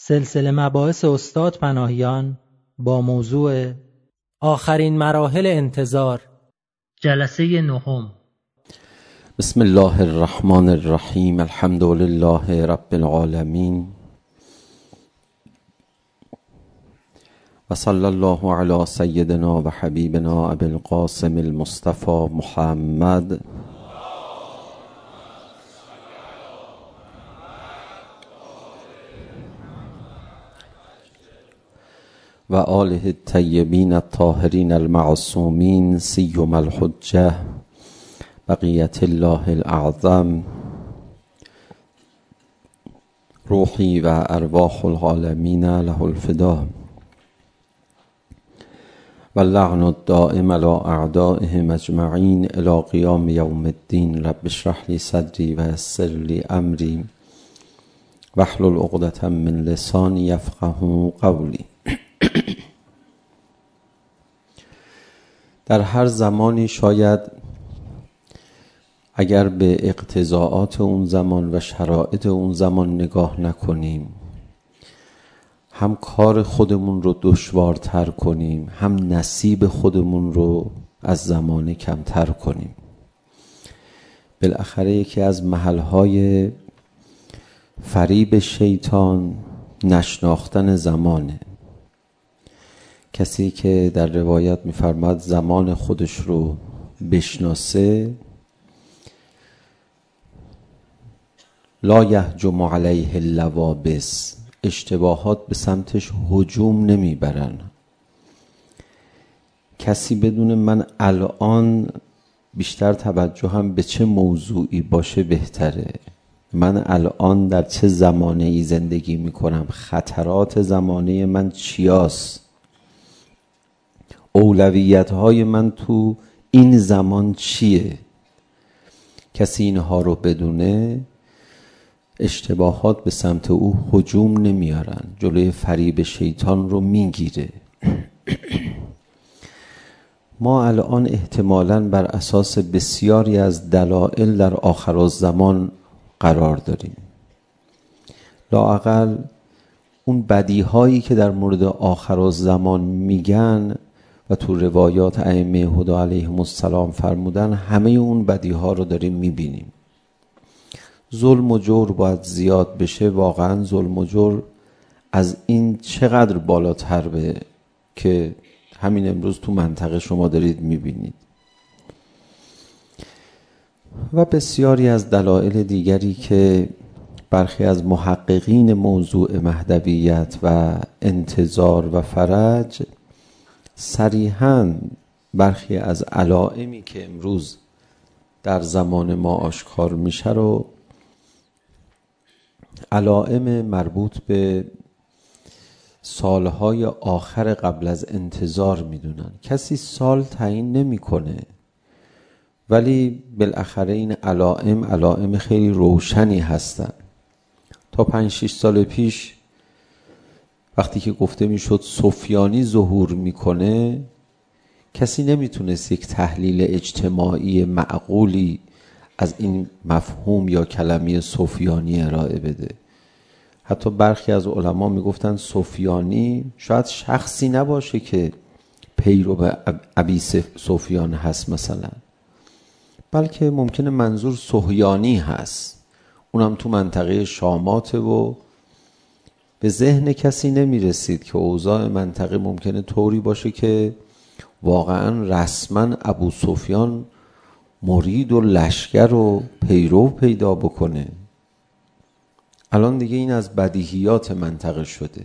سلسله مباحث استاد پناهیان با موضوع آخرین مراحل انتظار، جلسه نهم. بسم الله الرحمن الرحیم. الحمد لله رب العالمین و صلی الله علی سیدنا و حبیبنا ابی القاسم المصطفى محمد و آله الطیبین الطاهرین المعصومین سیم الحجة بقیت الله الاعظم روحی و ارواح العالمین له الفدا و اللعن الدائم علی اعدائهم اجمعین الی قیام یوم الدین. رب اشرح لی صدری و یسر لی امری واحلل عقدة من لسانی یفقهوا قولی. در هر زمانی شاید اگر به اقتضاعات اون زمان و شرایط اون زمان نگاه نکنیم، هم کار خودمون رو دشوارتر کنیم، هم نصیب خودمون رو از زمانه کمتر کنیم. بالاخره یکی از محلهای فریب شیطان نشناختن زمانه. کسی که در روایت می‌فرماد زمان خودش رو بشناسه لا یهجم علیه اللوابس، اشتباهات به سمتش هجوم نمیبرن. کسی بدون من الان بیشتر توجهم به چه موضوعی باشه بهتره، من الان در چه زمانه ای زندگی میکنم، خطرات زمانه من چیاست، اولویت های من تو این زمان چیه. کسی اینها رو بدونه اشتباهات به سمت او هجوم نمیارن، جلوی فریب شیطان رو میگیره. ما الان احتمالاً بر اساس بسیاری از دلایل در آخرالزمان قرار داریم. لااقل اون بدیهایی که در مورد آخرالزمان میگن و تو روایات ائمه هدی علیهم السلام فرمودن، همه اون بدیها رو داریم میبینیم. ظلم و جور باید زیاد بشه. واقعا ظلم و جور از این چقدر بالاتر به که همین امروز تو منطقه شما دارید میبینید. و بسیاری از دلایل دیگری که برخی از محققین موضوع مهدویت و انتظار و فرج صریحاً برخی از علائمی که امروز در زمان ما آشکار میشه رو علائم مربوط به سالهای آخر قبل از انتظار میدونن. کسی سال تعیین نمیکنه، ولی بالاخره این علائم خیلی روشنی هستن. تا 5-6 سال پیش وقتی که گفته میشد سفیانی ظهور میکنه، کسی نمیتونست یک تحلیل اجتماعی معقولی از این مفهوم یا کلمه سفیانی ارائه بده. حتی برخی از علما میگفتن سفیانی شاید شخصی نباشه که پیرو ابی سفیان هست مثلا، بلکه ممکنه منظور سهیانی هست، اونم تو منطقه شاماته و به ذهن کسی نمیرسید که اوضاع منطقه ممکنه طوری باشه که واقعا رسما ابو سفیان مرید و لشکر و پیرو پیدا بکنه. الان دیگه این از بدیهیات منطقه شده.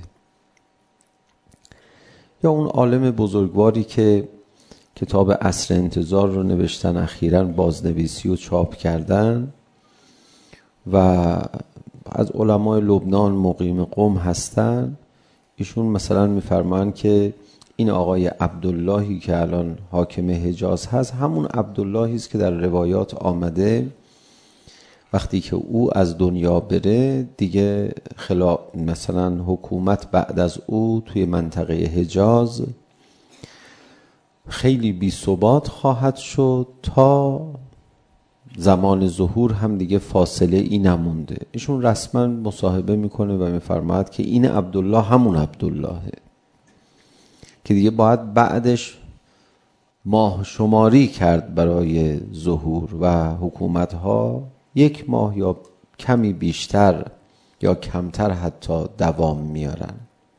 یا اون عالم بزرگواری که کتاب عصر انتظار رو نوشتن، اخیراً بازنویسی و چاپ کردن و از علمای لبنان مقیم قم هستن. ایشون مثلا میفرمان که این آقای عبداللهی که الان حاکم حجاز هست همون عبداللهی است که در روایات آمده وقتی که او از دنیا بره دیگه مثلا حکومت بعد از او توی منطقه حجاز خیلی بی ثبات خواهد شد تا زمان ظهور هم دیگه فاصله ای نمونده. ایشون رسما مصاحبه میکنه و میفرماید که این عبدالله همون عبداللهه که دیگه باید بعدش ماه شماری کرد برای ظهور و حکومتها 1 ماه یا کمی بیشتر یا کمتر حتی دوام میارن.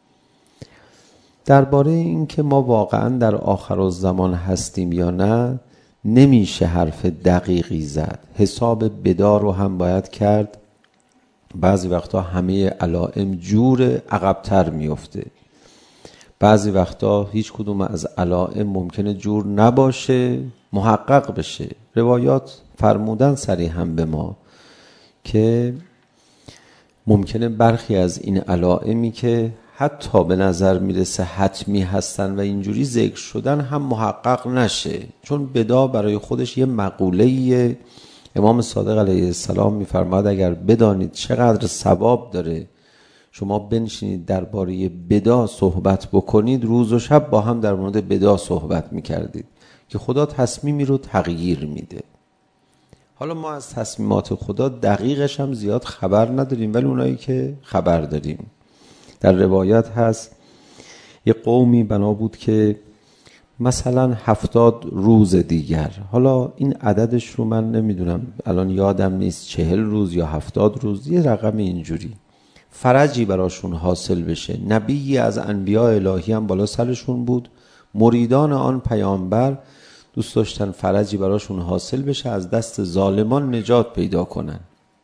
درباره این که ما واقعا در آخرالزمان هستیم یا نه نمیشه حرف دقیقی زد. حساب بدا رو هم باید کرد. بعضی وقتا همه علائم جور عقب‌تر میفته، بعضی وقتا هیچ کدوم از علائم ممکنه جور نباشه محقق بشه. روایات فرمودن صریحاً به ما که ممکنه برخی از این علائمی که حتی به نظر میرسه حتمی هستن و اینجوری ذکر شدن هم محقق نشه، چون بدا برای خودش یه مقوله. امام صادق علیه السلام میفرماد اگر بدانید چقدر ثواب داره شما بنشینید درباره بدا صحبت بکنید، روز و شب با هم در مورد بدا صحبت میکردید که خدا تصمیمی رو تغییر میده. حالا ما از تصمیمات خدا دقیقش هم زیاد خبر نداریم، ولی اونایی که خبر داریم، در روایت هست یه قومی بنا بود که مثلا 70 روز دیگر، حالا این عددش رو من نمیدونم الان یادم نیست 40 روز یا 70 روز، یه رقم اینجوری، فرجی براشون حاصل بشه. نبی از انبیاء الهی هم بالا سرشون بود، مریدان آن پیامبر دوست داشتن فرجی براشون حاصل بشه، از دست ظالمان نجات پیدا کنن.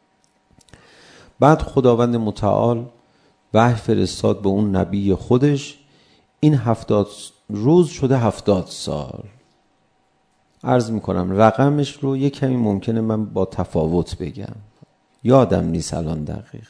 بعد خداوند متعال وحی فرستاد به اون نبی خودش، این 70 روز شده 70 سال. عرض میکنم رقمش رو یک کمی ممکنه من با تفاوت بگم، یادم نیست الان دقیق.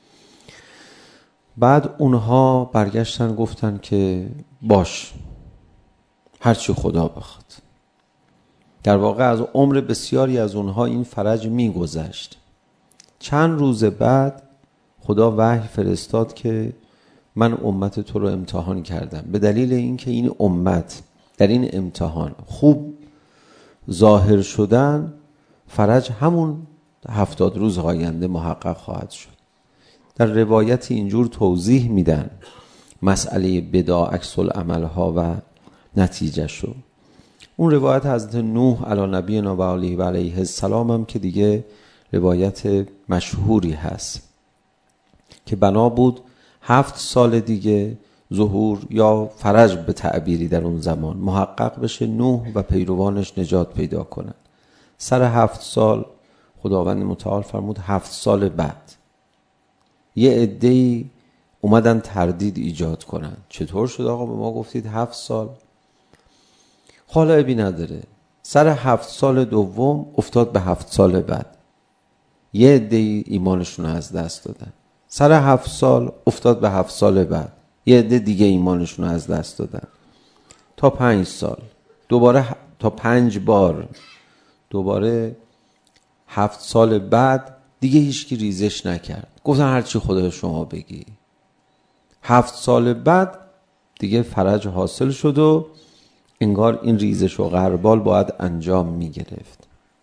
بعد اونها برگشتن گفتن که باش هرچی خدا بخواد. در واقع از عمر بسیاری از اونها این فرج میگذشت. چند روز بعد خدا وحی فرستاد که من امت تو رو امتحان کردم، به دلیل اینکه این امت در این امتحان خوب ظاهر شدن، فرج همون 70 روز آینده محقق خواهد شد. در روایت اینجور توضیح میدن مسئله بدا عکس العمل ها و نتیجه شو. اون روایت حضرت نوح علی نبینا و علیه السلام هم که دیگه روایت مشهوری هست که بنا بود 7 سال دیگه ظهور یا فرج به تعبیری در اون زمان محقق بشه، نوح و پیروانش نجات پیدا کنن. سر 7 سال خداوند متعال فرمود 7 سال بعد یه عده‌ای اومدن تردید ایجاد کنن. چطور شد آقا به ما گفتید 7 سال؟ حالا ابی نداره. سر 7 سال دوم افتاد به 7 سال بعد، یه عده‌ای ایمانشون از دست دادن. سر 7 سال افتاد به 7 سال بعد، یه عده دیگه ایمانشون از دست دادن. تا 5 سال دوباره، تا 5 بار دوباره 7 سال بعد دیگه هیچکی ریزش نکرد، گفتن هرچی خدا شما بگی. 7 سال بعد دیگه فرج حاصل شد و انگار این ریزش و غربال باید انجام می گرفت.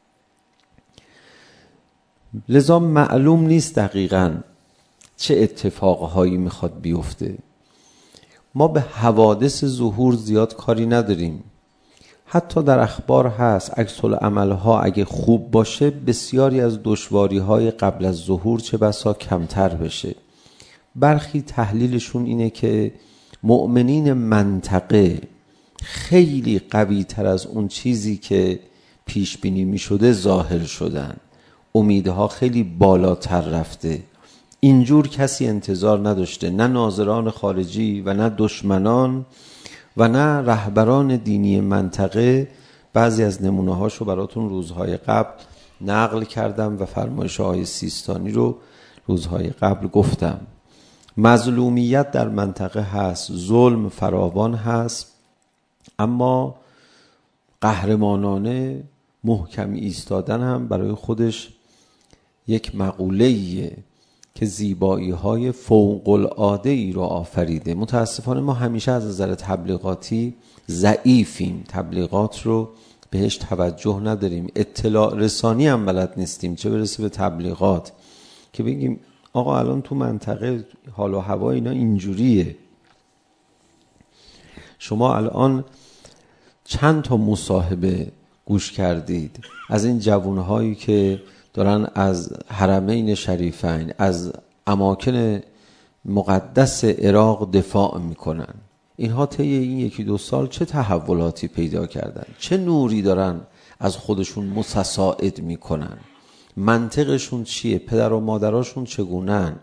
لذا معلوم نیست دقیقاً چه اتفاقهایی میخواد بیفته. ما به حوادث ظهور زیاد کاری نداریم. حتی در اخبار هست عکس العمل ها اگه خوب باشه بسیاری از دشواری های قبل از ظهور چه بسا کمتر بشه. برخی تحلیلشون اینه که مؤمنین منطقه خیلی قوی تر از اون چیزی که پیش بینی می شده ظاهر شدن، امیدها خیلی بالاتر رفته. اینجور کسی انتظار نداشته، نه ناظران خارجی و نه دشمنان و نه رهبران دینی منطقه. بعضی از نمونه هاشو براتون روزهای قبل نقل کردم و فرمایش های سیستانی رو روزهای قبل گفتم. مظلومیت در منطقه هست، ظلم فراوان هست، اما قهرمانانه محکم ایستادن هم برای خودش یک مقوله‌ایه که زیبایی‌های فوق‌العاده‌ای رو آفریده. متاسفانه ما همیشه از نظر تبلیغاتی ضعیفیم، تبلیغات رو بهش توجه نداریم، اطلاع رسانی هم بلد نیستیم، چه برسه به تبلیغات که بگیم آقا الان تو منطقه حال و هوا اینا اینجوریه. شما الان چند تا مصاحبه گوش کردید از این جوانهایی که دارن از حرمین شریفین، از اماکن مقدس عراق دفاع میکنن؟ اینها طی این 1-2 سال چه تحولاتی پیدا کردن؟ چه نوری دارن از خودشون متصاعد میکنن؟ منطقشون چیه؟ پدر و مادراشون چگونن؟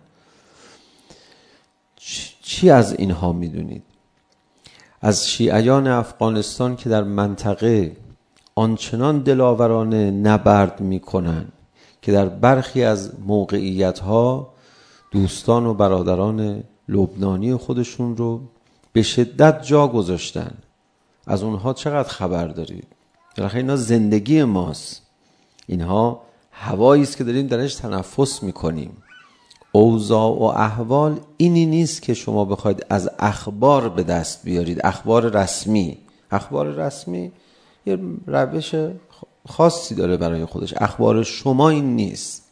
چی از اینها میدونید؟ از شیعیان افغانستان که در منطقه آنچنان دلاورانه نبرد میکنن که در برخی از موقعیت‌ها دوستان و برادران لبنانی خودشون رو به شدت جا گذاشتن. از اونها چقدر خبر دارید؟ بالاخره اینا زندگی ماست، اینها هوایی است که داریم درش تنفس میکنیم. اوضاع و احوال اینی نیست که شما بخواید از اخبار به دست بیارید، اخبار رسمی. اخبار رسمی یه روش خاصی داره برای خودش، اخبار شما این نیست.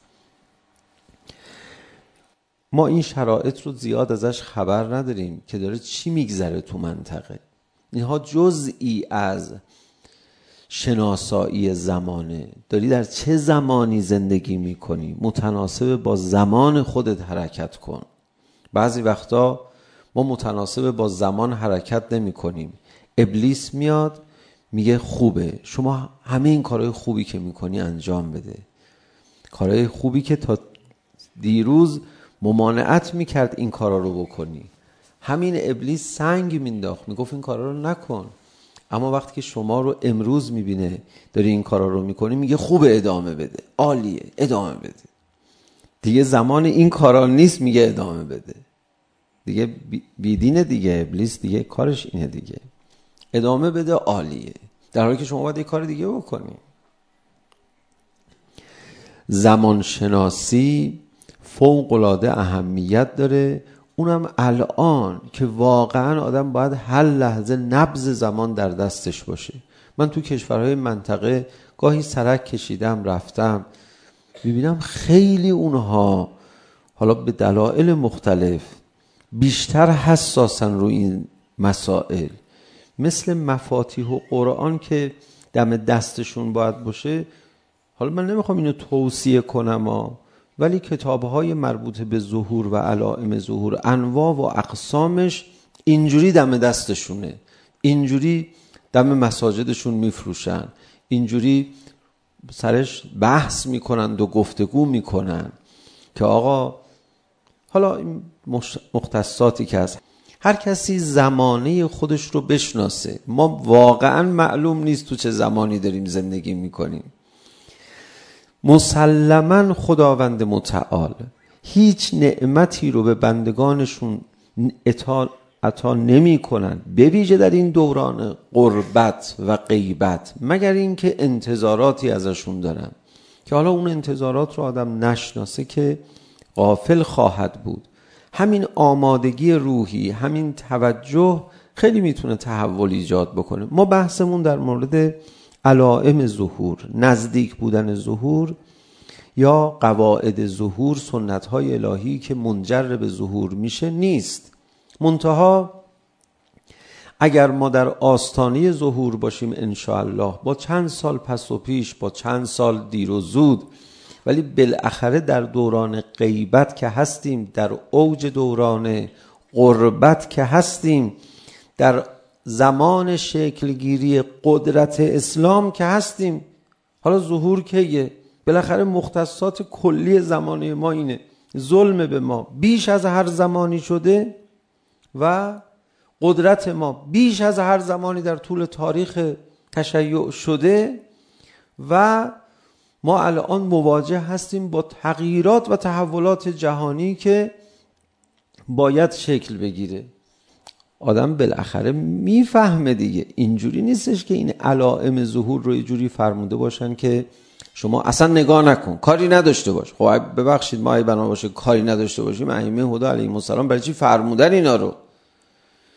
ما این شرایط رو زیاد ازش خبر نداریم که داره چی میگذره تو منطقه. اینها جزئی از شناسایی زمانه. داری در چه زمانی زندگی میکنی؟ متناسب با زمان خودت حرکت کن. بعضی وقتا ما متناسب با زمان حرکت نمی کنیم. ابلیس میاد میگه خوبه شما همه این کارهای خوبی که میکنی انجام بده، کارهای خوبی که تا دیروز ممانعت میکرد این کارا رو بکنی. همین ابلیس سنگ مینداخت، میگفت این کارا رو نکن. اما وقتی که شما رو امروز میبینه داری این کارا رو میکنی، میگه خوبه ادامه بده، عالیه ادامه بده. دیگه زمان این کارا نیست، میگه ادامه بده. دیگه بیدینه دیگه، ابلیس دیگه کارش اینه دیگه، ادامه بده عالیه، در حالی که شما باید یه کار دیگه بکنی. زمان شناسی فوق العاده اهمیت داره، اونم الان که واقعا آدم باید هر لحظه نبض زمان در دستش باشه. من تو کشورهای منطقه گاهی سرک کشیدم رفتم، میبینم خیلی اونها حالا به دلایل مختلف بیشتر حساسن روی این مسائل. مثل مفاتیح و قرآن که دم دستشون باید باشه. حالا من نمیخوام اینو توصیه کنم ولی کتاب‌های مربوط به ظهور و علائم ظهور، انواع و اقسامش اینجوری دم دستشونه، اینجوری دم مساجدشون میفروشن، اینجوری سرش بحث میکنند و گفتگو میکنن که آقا حالا این مختصاتی که هست هر کسی زمانه خودش رو بشناسه. ما واقعا معلوم نیست تو چه زمانی داریم زندگی میکنیم. مسلماً خداوند متعال هیچ نعمتی رو به بندگانشون عطا نمی کنن، به ویژه در این دوران غربت و غیبت، مگر اینکه انتظاراتی ازشون دارن که حالا اون انتظارات رو آدم نشناسه که غافل خواهد بود. همین آمادگی روحی، همین توجه خیلی میتونه تحول ایجاد بکنه. ما بحثمون در مورد علائم ظهور، نزدیک بودن ظهور یا قواعد ظهور، سنت‌های الهی که منجر به ظهور میشه نیست. منتها اگر ما در آستانه ظهور باشیم انشاءالله، با چند سال پس و پیش، با چند سال دیر و زود، ولی بالاخره در دوران غیبت که هستیم، در اوج دوران غربت که هستیم، در زمان شکلگیری قدرت اسلام که هستیم. حالا ظهور کیه؟ بالاخره مختصات کلی زمانه ما اینه، ظلم به ما بیش از هر زمانی شده و قدرت ما بیش از هر زمانی در طول تاریخ تشیع شده و ما الان مواجه هستیم با تغییرات و تحولات جهانی که باید شکل بگیره. آدم بالاخره میفهمه دیگه. اینجوری نیستش که این علائم ظهور رو یه جوری فرموده باشن که شما اصلا نگاه نکن، کاری نداشته باش. خب ببخشید ما بنا باشه کاری نداشته باشیم، ائمه هدا علیهم السلام برای چی فرمودن اینا رو؟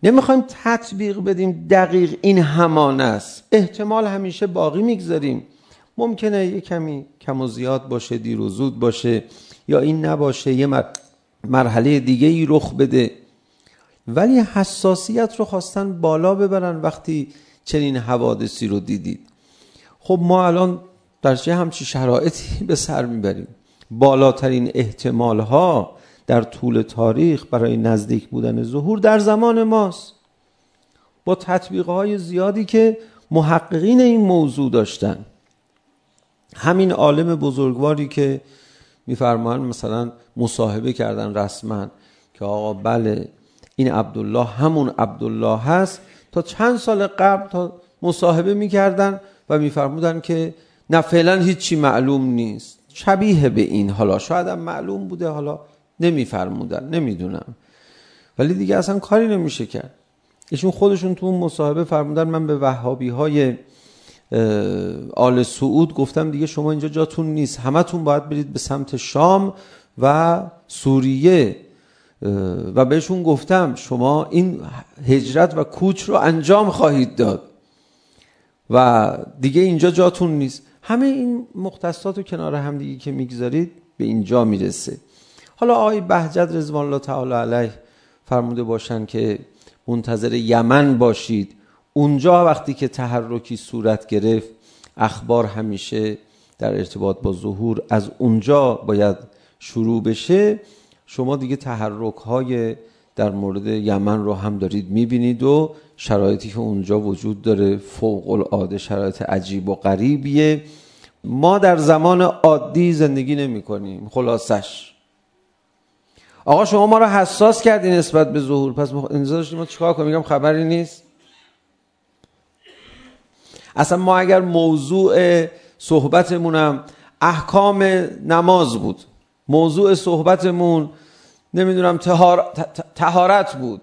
نمیخوایم تطبیق بدیم دقیق این همان است. احتمال همیشه باقی میگذاریم. ممکنه یه کمی کم و زیاد باشه، دیر و زود باشه، یا این نباشه، یه مرحله دیگه ای رخ بده. ولی حساسیت رو خواستن بالا ببرن وقتی چنین حوادثی رو دیدید. خب ما الان در چه همچی شرایطی به سر میبریم؟ بالاترین احتمال ها در طول تاریخ برای نزدیک بودن ظهور در زمان ماست، با تطبیق های زیادی که محققین این موضوع داشتن. همین عالم بزرگواری که میفرمان مثلا مصاحبه کردن رسما که آقا بله این عبدالله همون عبدالله هست، تا چند سال قبل تا مصاحبه میکردن و میفرمودن که نه فعلا هیچی معلوم نیست، شبیه به این، حالا شاید هم معلوم بوده، حالا نمیفرمودن، نمیدونم، ولی دیگه اصلا کاری نمیشه کرد. ایشون خودشون تو اون مصاحبه فرمودن من به وهابی های آل سعود گفتم دیگه شما اینجا جاتون نیست، همتون باید برید به سمت شام و سوریه، و بهشون گفتم شما این هجرت و کوچ رو انجام خواهید داد و دیگه اینجا جاتون نیست. همه این مختصات رو کنار هم دیگه که میگذارید به اینجا میرسه. حالا آقای بهجت رضوان الله تعالی علیه فرموده باشن که منتظر یمن باشید، اونجا وقتی که تحرکی صورت گرفت، اخبار همیشه در ارتباط با ظهور از اونجا باید شروع بشه. شما دیگه تحرک‌های در مورد یمن رو هم دارید میبینید و شرایطی که اونجا وجود داره فوق العاده شرایط عجیب و غریبیه. ما در زمان عادی زندگی نمی کنیم. خلاصش آقا شما ما رو حساس کردین نسبت به ظهور، پس انتظار داشتیم ما چیکار کنیم؟ میگم خبری نیست. اصلا ما اگر موضوع صحبتمونم احکام نماز بود، موضوع صحبتمون نمیدونم طهارت بود،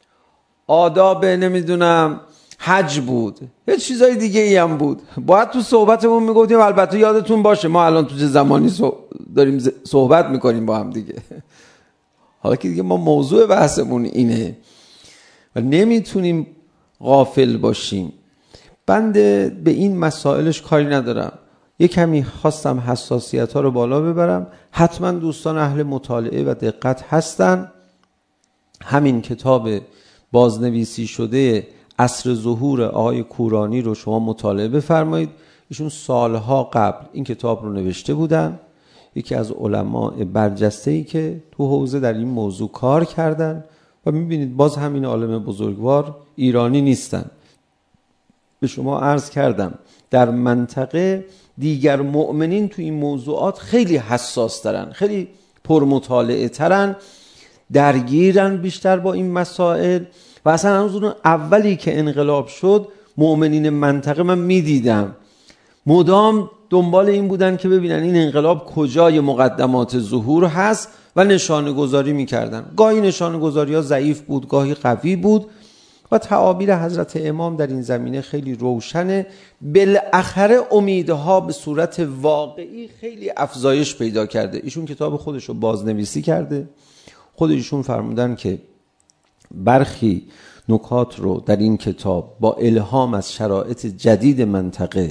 آداب نمیدونم حج بود، یه چیزای دیگه ای هم بود، باید تو صحبتمون میگفتیم البته یادتون باشه ما الان تو چه زمانی داریم صحبت میکنیم با هم دیگه. حالا که دیگه ما موضوع بحثمون اینه و نمیتونیم غافل باشیم. بنده به این مسائلش کاری ندارم، یه کمی خواستم حساسیت ها رو بالا ببرم. حتما دوستان اهل مطالعه و دقت هستن. همین کتاب بازنویسی شده عصر ظهور آقای کورانی رو شما مطالعه بفرمایید. ایشون سالها قبل این کتاب رو نوشته بودن، یکی از علماء برجسته‌ای که تو حوزه در این موضوع کار کردن و میبینید باز همین عالم بزرگوار ایرانی نیستن. به شما عرض کردم در منطقه دیگر مؤمنین تو این موضوعات خیلی حساس ترن، خیلی پرمطالعه ترن، درگیرن بیشتر با این مسائل. و اصلا از اون اولی که انقلاب شد مؤمنین منطقه من میدیدم مدام دنبال این بودن که ببینن این انقلاب کجای مقدمات ظهور هست و نشانه گذاری میکردن. گاهی نشانه گذاری ها ضعیف بود، گاهی قوی بود و تعابیر حضرت امام در این زمینه خیلی روشنه. بالاخره امیدها به صورت واقعی خیلی افزایش پیدا کرده. ایشون کتاب خودش رو بازنویسی کرده، خودشون فرمودن که برخی نکات رو در این کتاب با الهام از شرایط جدید منطقه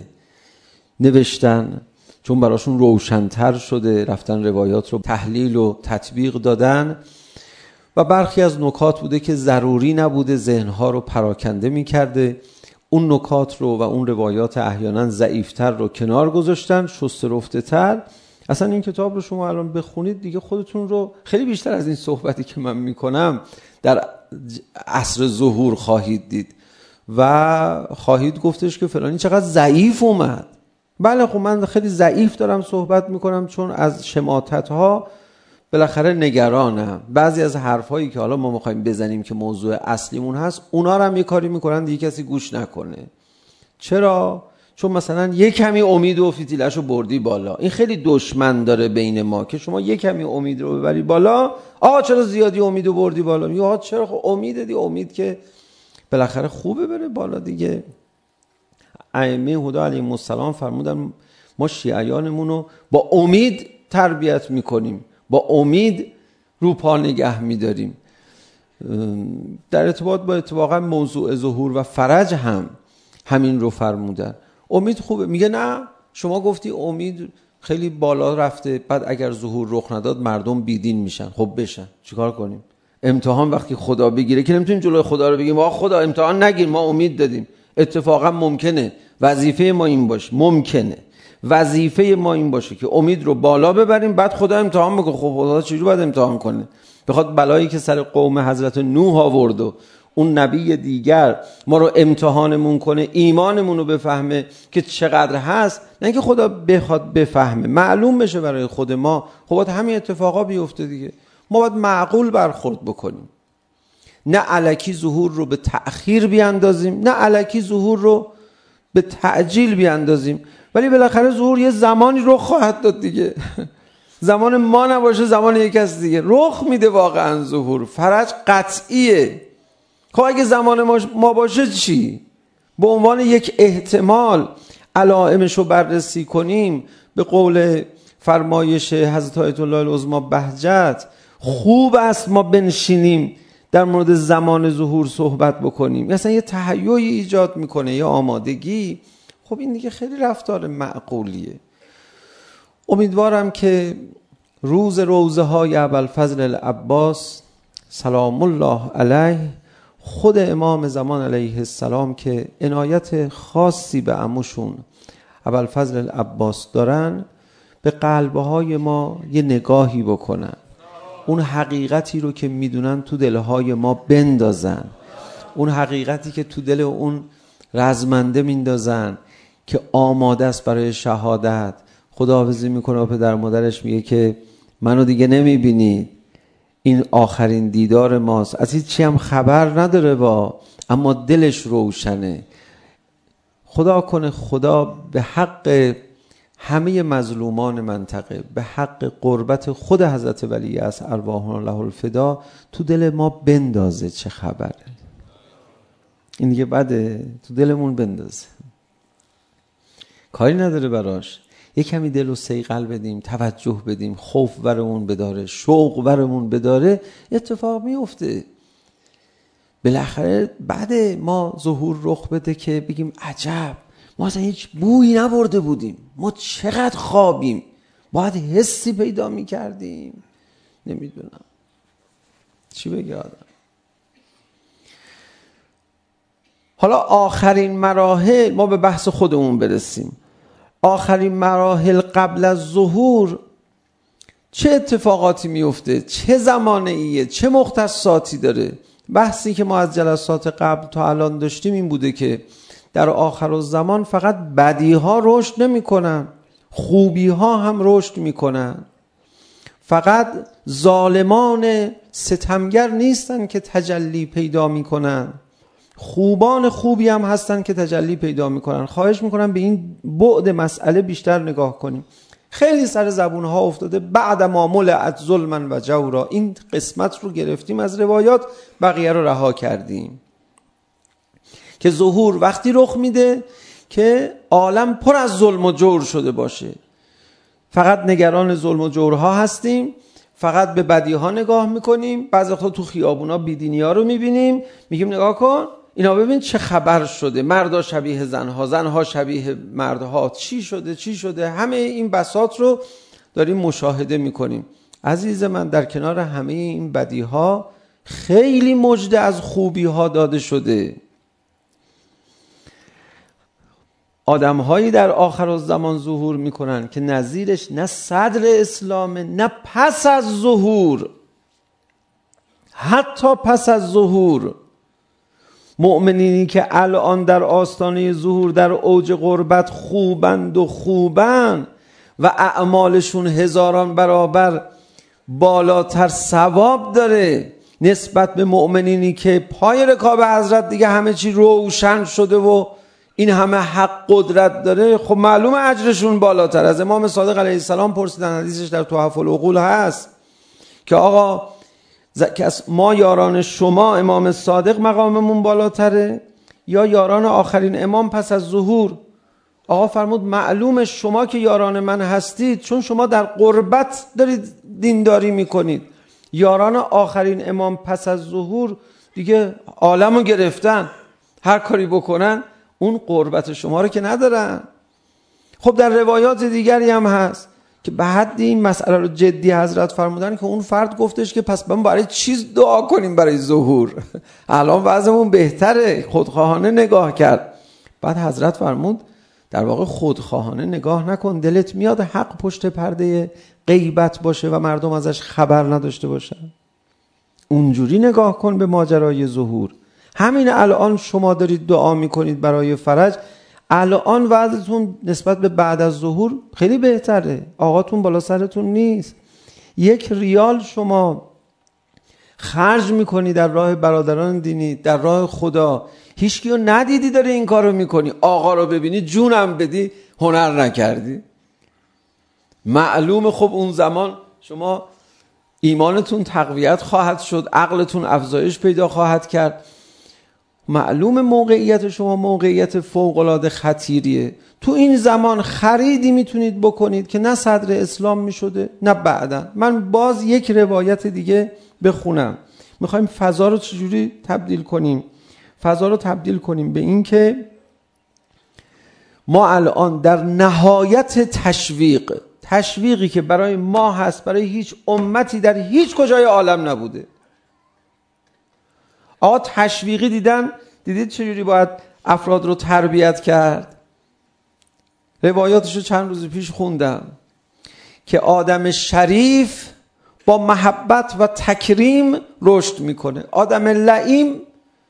نوشتن، چون براشون روشن‌تر شده، رفتن روایات رو تحلیل و تطبیق دادن. و برخی از نکات بوده که ضروری نبوده، ذهنها رو پراکنده می‌کرده، اون نکات رو و اون روایات احیانا ضعیف‌تر رو کنار گذاشتن، شسته رفته‌تر. اصلا این کتاب رو شما الان بخونید دیگه خودتون رو خیلی بیشتر از این صحبتی که من میکنم در عصر ظهور خواهید دید و خواهید گفتش که فلانی چقدر ضعیف اومد. بله خب من خیلی ضعیف دارم صحبت میکنم چون از شماتت‌ها بالاخره نگرانم. بعضی از حرفایی که حالا ما میخوایم بزنیم که موضوع اصلیمون هست اونا رو هم یه کاری میکنن دیگه کسی گوش نکنه. چرا؟ چون مثلا یک کمی امید و فتیله‌شو بردی بالا. این خیلی دشمن داره بین ما که شما یک کمی امید رو ببری بالا. آقا چرا زیادی امیدو بردی بالا؟ میگه آقا چرا؟ خب امید که بالاخره خوبه بره بالا دیگه. ائمه هدا علیهم السلام فرمودن ما شیعیانمون رو با امید تربیت میکنیم، با امید رو پا نگه میداریم. در ارتباط با اتفاقا موضوع ظهور و فرج هم همین رو فرمودن. امید خوبه. میگه نه شما گفتی امید خیلی بالا رفته، بعد اگر ظهور رخ نداد مردم بیدین میشن. خب بشن، چیکار کنیم؟ امتحان وقتی خدا بگیره که نمیتونیم جلوی خدا رو بگیم آقا خدا امتحان نگیر، ما امید دادیم. اتفاقا ممکنه وظیفه ما این باشه، ممکنه وظیفه ما این باشه که امید رو بالا ببریم، بعد خدا امتحان بکنه. خب خدا چجوری باید امتحان کنه؟ بخواد بلایی که سر قوم حضرت نوح آورد و اون نبی دیگر ما رو امتحانمون کنه، ایمانمون رو بفهمه که چقدر هست، نه اینکه خدا بخواد بفهمه، معلوم بشه برای خود ما. خب باید همین اتفاقا بیفته دیگه. ما باید معقول برخورد بکنیم، نه الکی ظهور رو به تأخیر بیاندازیم، نه الکی ظهور رو به تعجیل بیاندازیم. ولی بالاخره ظهور یه زمانی رخ خواهد داد دیگه. زمان ما نباشه، زمان یک کس دیگه رخ میده. واقعا ظهور فرج قطعیه. خب اگه زمان ما باشه چی؟ به عنوان یک احتمال علائمش رو بررسی کنیم. به قول فرمایش حضرت آیت الله العظمی بهجت، خوب است ما بنشینیم در مورد زمان ظهور صحبت بکنیم. مثلا یه تهیعی ایجاد میکنه، یه آمادگی. خب این دیگه خیلی رفتار معقولیه. امیدوارم که روز روزه های ابوالفضل العباس سلام الله علیه، خود امام زمان علیه السلام که عنایت خاصی به عموشون ابوالفضل العباس دارن، به قلبهای ما یه نگاهی بکنن، اون حقیقتی رو که میدونن تو دلهای ما بندازن، اون حقیقتی که تو دل اون رزمنده میندازن که آماده است برای شهادت. خداحافظی میکنه و پدر مادرش میگه که منو دیگه نمیبینید، این آخرین دیدار ماست، از هیچ چی هم خبر نداره اما دلش روشنه. خدا کنه خدا به حق همه مظلومان منطقه، به حق قربت خود حضرت ولی از ارواحنا له الفدا تو دل ما بندازه چه خبره. این دیگه بده، تو دلمون بندازه، کاری نداره براش. یک کمی دل و صیقل بدیم، توجه بدیم، خوف برمون بداره، شوق برمون بداره، اتفاق میفته. بالاخره بعد ما ظهور رخ بده که بگیم عجب، ما اصلا هیچ بویی نبرده بودیم، ما چقدر خوابیم، باید حسی پیدا میکردیم. نمیدونم چی بگه آدم. حالا آخرین مراحل، ما به بحث خودمون برسیم. آخرین مراحل قبل از ظهور چه اتفاقاتی میفته؟ چه زمانه ایه؟ چه مختصاتی داره؟ بحثی که ما از جلسات قبل تا الان داشتیم این بوده که در آخر الزمان فقط بدی ها رشد نمی کنن، خوبی ها هم رشد می کنن. فقط ظالمان ستمگر نیستن که تجلی پیدا می کنن، خوبان خوبی هم هستن که تجلی پیدا میکنن. خواهش میکنم به این بعد مسئله بیشتر نگاه کنیم. خیلی سر زبون ها افتاده بعد ما ملئت ظلما و جورا. این قسمت رو گرفتیم از روایات، بقیه رو رها کردیم که ظهور وقتی رخ میده که عالم پر از ظلم و جور شده باشه، فقط نگران ظلم و جورها هستیم، فقط به بدی ها نگاه میکنیم. بعضی وقتا تو خیابونا بیدینی ها رو میبینیم، میگیم نگاه کن اینا، ببین چه خبر شده، مردا شبیه زنها، زنها شبیه مردها، چی شده. همه این بساط رو داریم مشاهده میکنیم. عزیز من، در کنار همه این بدی ها خیلی مژده از خوبی ها داده شده. آدم هایی در آخر الزمان ظهور میکنن که نظیرش نه صدر اسلامه نه پس از ظهور. حتی پس از ظهور مؤمنینی که الان در آستانه ظهور در اوج قربت خوبند و اعمالشون هزاران برابر بالاتر ثواب داره نسبت به مؤمنینی که پای رکاب حضرت دیگه همه چی روشن شده و این همه حق قدرت داره. خب معلومه اجرشون بالاتر. از امام صادق علیه السلام پرسیدن، حدیثش در تحف العقول هست که آقا ما یاران شما امام صادق مقاممون بالاتره یا یاران آخرین امام پس از ظهور؟ آقا فرمود معلومه شما که یاران من هستید، چون شما در قربت دارید دینداری میکنید. یاران آخرین امام پس از ظهور دیگه عالمو گرفتن، هر کاری بکنن اون قربت شما رو که ندارن. خب در روایات دیگری هم هست که به حد این مسئله رو جدی حضرت فرمودن که اون فرد گفتش که پس من برای چیز دعا کنیم برای ظهور؟ الان وضعمون بهتره، خودخواهانه نگاه کرد. بعد حضرت فرمود در واقع خودخواهانه نگاه نکن، دلت میاد حق پشت پرده غیبت باشه و مردم ازش خبر نداشته باشن، اونجوری نگاه کن به ماجرای ظهور. همین الان شما دارید دعا میکنید برای فرج، الان وضعتون نسبت به بعد از ظهور خیلی بهتره، آقاتون بالا سرتون نیست. 1 ریال شما خرج میکنی در راه برادران دینی، در راه خدا، هیچکیو ندیدی داره این کارو میکنی، آقا رو ببینی جونم بدی، هنر نکردی. معلومه خب اون زمان شما ایمانتون تقویت خواهد شد، عقلتون افزایش پیدا خواهد کرد. معلوم موقعیت شما موقعیت فوق‌العاده خطیریه. تو این زمان خریدی میتونید بکنید که نه صدر اسلام میشده نه بعدن. من باز یک روایت دیگه بخونم. میخوایم فضا رو چجوری تبدیل کنیم؟ فضا رو تبدیل کنیم به این که ما الان در نهایت تشویقی که برای ما هست، برای هیچ امتی در هیچ کجای عالم نبوده. آقا تشویقی دیدید چجوری باید افراد رو تربیت کرد؟ روایاتشو چند روز پیش خوندم که آدم شریف با محبت و تکریم رشد میکنه، آدم لئیم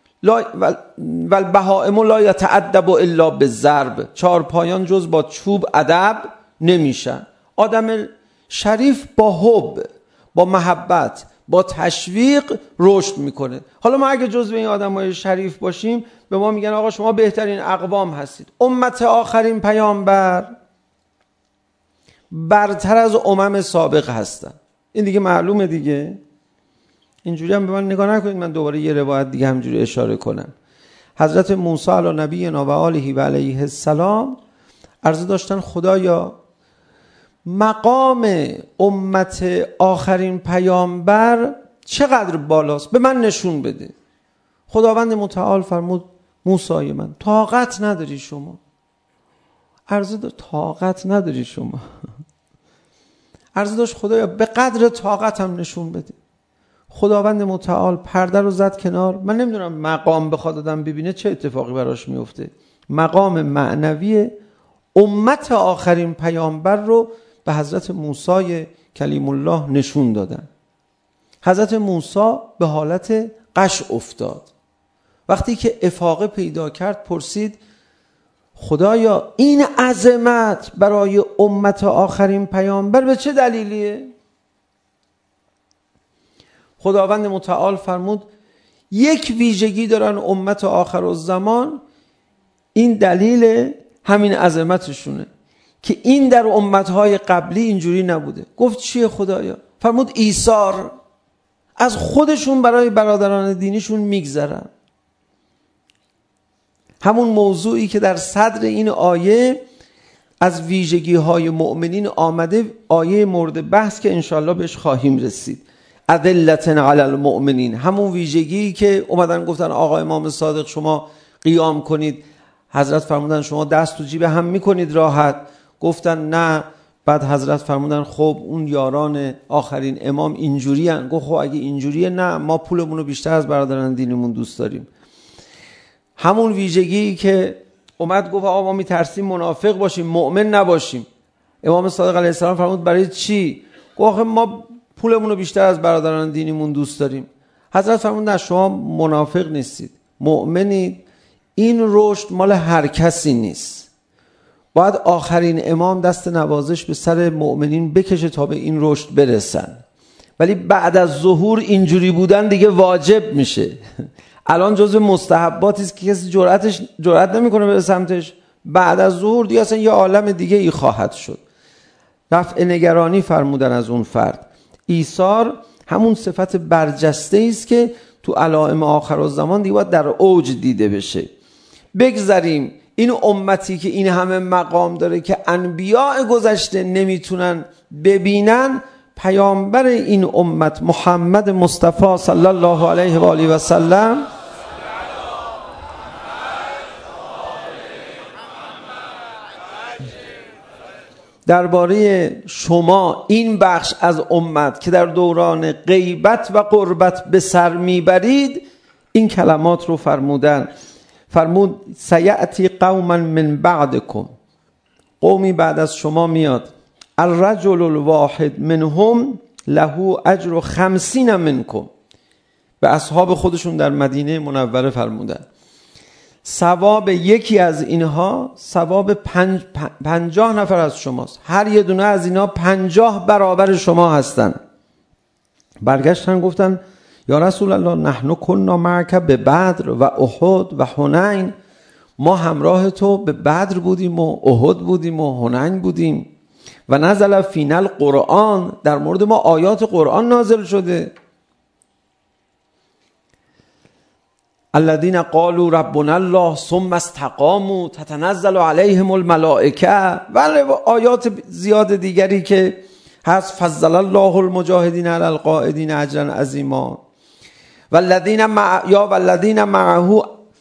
والبهائم لا یتأدب الا بالضرب، 4 پایان جز با چوب ادب نمیشن. آدم شریف با حب، با محبت، با تشویق رشد میکنه. حالا ما اگه جزو این آدمای شریف باشیم به ما میگن آقا شما بهترین اقوام هستید، امت آخرین پیامبر برتر از امم سابق هستن. این دیگه معلومه دیگه. اینجوری هم به من نگاه نکنید من دوباره یه روایت دیگه همجوری اشاره کنم. حضرت موسی علی نبینا و آله و علیه السلام عرضه داشتن خدایا مقام امت آخرین پیامبر چقدر بالاست، به من نشون بده. خداوند متعال فرمود موسی من طاقت نداری شما. عرضه داشت طاقت نداری شما. عرضه داشت خدایا به قدر طاقتم نشون بده. خداوند متعال پرده رو زد کنار. من نمیدونم مقام بخواد آدم ببینه چه اتفاقی براش میفته. مقام معنوی امت آخرین پیامبر رو به حضرت موسی کلیم الله نشون دادن. حضرت موسی به حالت غش افتاد. وقتی که افاقه پیدا کرد پرسید خدایا این عظمت برای امت آخرین پیامبر به چه دلیلیه؟ خداوند متعال فرمود یک ویژگی دارن امت آخرالزمان، این دلیل همین عظمتشونه که این در امتهای قبلی اینجوری نبوده. گفت چیه خدایا؟ فرمود ایثار، از خودشون برای برادران دینیشون میگذرن. همون موضوعی که در صدر این آیه از ویژگی های مؤمنین آمده، آیه مورد بحث که انشالله بهش خواهیم رسید. اذلة علی المؤمنین، همون ویژگی که اومدن گفتن آقا امام صادق شما قیام کنید، حضرت فرمودن شما دست تو جیب هم میکنید راحت، گفتن نه. بعد حضرت فرمودن خب اون یاران آخرین امام اینجوری هن. گفت خب اگه اینجوریه نه، ما پولمون رو بیشتر از برادران دینمون دوست داریم. همون ویژگی که اومد گفت آقا ما میترسیم منافق باشیم مؤمن نباشیم، امام صادق علیه السلام فرمود برای چی؟ گفت ما پولمون رو بیشتر از برادران دینیمون دوست داریم. حضرت فرمود نه شما منافق نیستید، مؤمنید. این رشد مال هر کسی نیست، باید آخرین امام دست نوازش به سر مؤمنین بکشه تا به این رشد برسن. ولی بعد از ظهور اینجوری بودن دیگه واجب میشه. الان جزو مستحباتی است که کسی جرأت نمیکنه به سمتش. بعد از ظهور دیگه اصلا یه عالم دیگه ای خواهد شد. رفع نگرانی فرمودن از اون فرد. ایثار همون صفت برجسته است که تو علائم آخرالزمان دیگه باید در اوج دیده بشه. بگذاریم این امتی که این همه مقام داره که انبیاء گذشته نمیتونن ببینن، پیامبر این امت محمد مصطفی صلی الله علیه و آله و سلم درباره شما این بخش از امت که در دوران غیبت و غربت به سر میبرید این کلمات رو فرمود سیأتی قوما من بعدکم، قومی بعد از شما میاد، الرجل الواحد منهم له اجر 50 منکم، به اصحاب خودشون در مدینه منوره فرمودن ثواب یکی از اینها ثواب 50 نفر از شماست، هر یه دونه از اینا 50 برابر شما هستن. برگشتن گفتن یا رسول الله نحن کنا معک به بدر و احد و حنین، ما همراه تو به بدر بودیم و احد بودیم و حنین بودیم و نزل فینا القرآن، در مورد ما آیات قرآن نازل شده. الذين قالوا ربنا الله ثم استقاموا تتنزل عليهم الملائكه و آیات زیاد دیگری که هست، فضل الله المجاهدین علی القاعدین اجرا عظیما والذین معه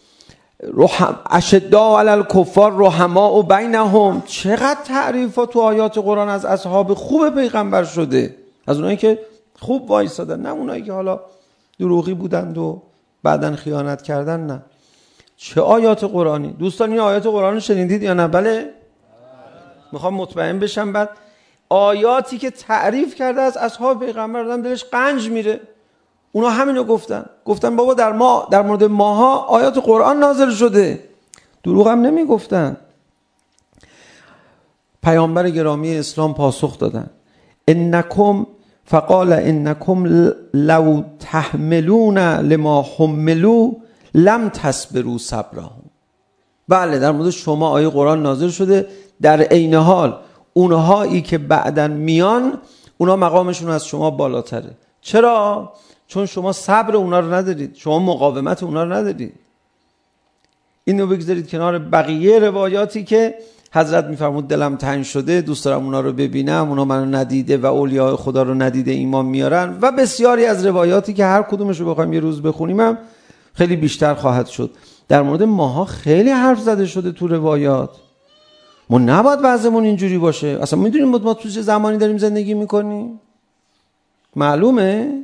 اشداء علی الکفار رحماء بینهم. چقدر تعریفات تو آیات قرآن از اصحاب خوب پیغمبر شده، از اونایی که خوب وایسادن، نه اونایی که حالا دروغی بودند و بعدن خیانت کردن. نه، چه آیات قرآنی. دوستان این آیات قرآن شنیدید یا نه؟ بله، میخوام مطمئن بشم. بعد آیاتی که تعریف کرده از اصحاب پیغمبر آدم دلش قنج میره. اونا همینو گفتن بابا در مورد ماها آیات قرآن نازل شده، دروغ هم نمیگفتن. پیامبر گرامی اسلام پاسخ دادن فقال انکم لو تحملون لما حملوا لم تصبروا صبرهم. بله، در مورد شما آیه قرآن نازل شده، در عین حال اونهایی که بعدن میان اونها مقامشون از شما بالاتره. چرا؟ چون شما صبر اونا رو ندارید، شما مقاومت اونا رو ندارید. اینو بگذارید کنار بقیه روایاتی که حضرت میفرمود دلم تنگ شده، دوست دارم اونا رو ببینم، اونا منو ندیده و اولیاء خدا رو ندیده ایمان میارن، و بسیاری از روایاتی که هر کدومش رو بخوایم یه روز بخونیم هم خیلی بیشتر خواهد شد. در مورد ماها خیلی حرف زده شده تو روایات. ما نباید وضعمون اینجوری باشه. اصلا میدونیم ما تو چه زمانی داریم زندگی میکنیم؟ معلومه؟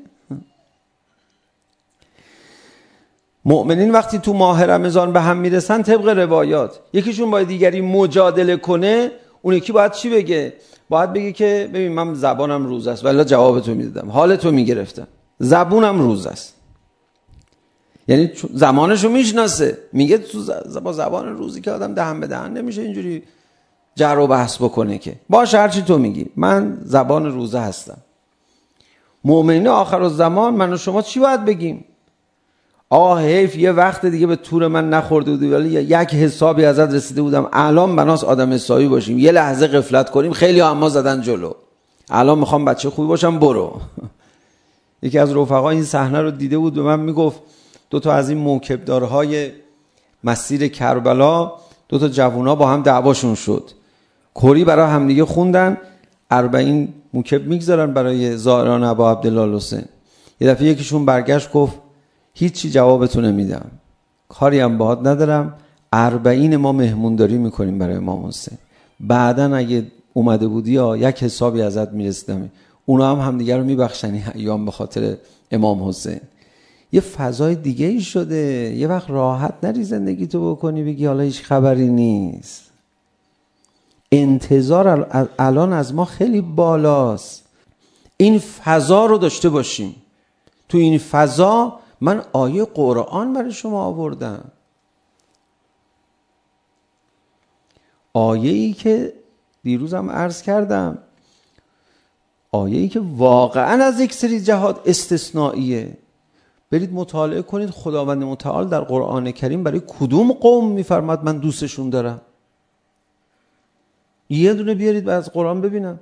مؤمنین وقتی تو ماه رمضان به هم میرسن طبق روایات یکیشون با دیگری مجادله کنه، اون یکی باید چی بگه؟ باید بگه که ببین من زبانم روز است ولی جواب تو میدادم، حال تو میگرفتم، زبونم روز است. یعنی زمانشو میشناسه، میگه تو با زبان روزی که آدم دهن به دهن نمیشه اینجوری جر و بحث بکنه که باشه هرچی تو میگی من زبان روزه هستم. مؤمنین آخر الزمان من و شما چی باید بگیم؟ آقا حیف یه وقت دیگه به تور من نخورده بودی ولی یک حسابی ازت رسیده بودم، الان بناس آدم حسابی باشیم، یه لحظه غفلت کنیم، خیلی اما زدن جلو، الان میخوام بچه خوبی باشم، برو. یکی از رفقا این صحنه رو دیده بود، به من میگفت دو تا از این موکبدارهای مسیر کربلا، دو تا جوونا با هم دعواشون شد، کری برای همدیگه خوندن، 40 موکب میگذارن برای زائران ابا عبدالله الحسین. یه دفعه یکیشون برگشت گفت هیچی جوابتو نمیدم، کاری هم باهات ندارم، 40 ما مهمونداری میکنیم برای امام حسین، بعدن اگه اومده بودی یا یک حسابی ازت میرسیدم. اونا هم همدیگه رو میبخشن ایام به خاطر امام حسین. یه فضای دیگه ای شده، یه وقت راحت نری زندگی تو بکنی بگی حالا هیچ خبری نیست. انتظار الان از ما خیلی بالاست. این فضا رو داشته باشیم. تو این فضا من آیه قرآن برای شما آوردم، آیه‌ای که دیروزم عرض کردم، آیه‌ای که واقعا از یک سری جهات استثنائیه. برید مطالعه کنید خداوند متعال در قرآن کریم برای کدوم قوم میفرماد من دوستشون دارم. یه دونه بیارید از قرآن ببینم.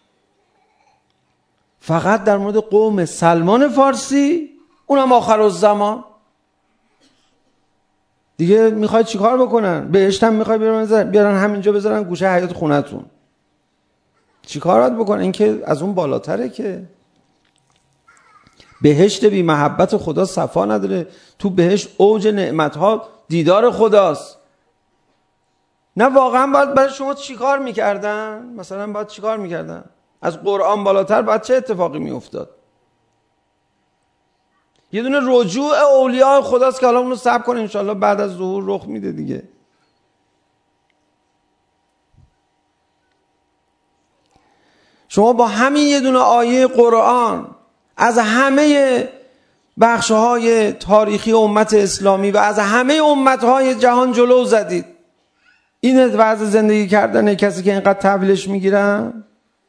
فقط در مورد قوم سلمان فارسی، اونم آخر الزمان. دیگه میخواید چیکار بکنن؟ بهشت هم میخواید بیارن همینجا بذارن گوشه حیاط خونتون. چی کار باید بکنه؟ این که از اون بالاتره که بهشت بی محبت خدا صفا نداره. تو بهشت اوج نعمتها دیدار خداست. نه واقعا باید برای شما چی کار میکردن؟ مثلا باید چی کار میکردن؟ از قرآن بالاتر باید چه اتفاقی میافتاد؟ یه دونه رجوع اولیاء خداست که حالا اونو صبر کنه انشالله بعد از ظهور رخ میده دیگه. شما با همین یه دونه آیه قرآن از همه بخش‌های تاریخی امت اسلامی و از همه امت‌های جهان جلو زدید. این وضع زندگی کردن کسی که اینقدر تحویلش میگیرن؟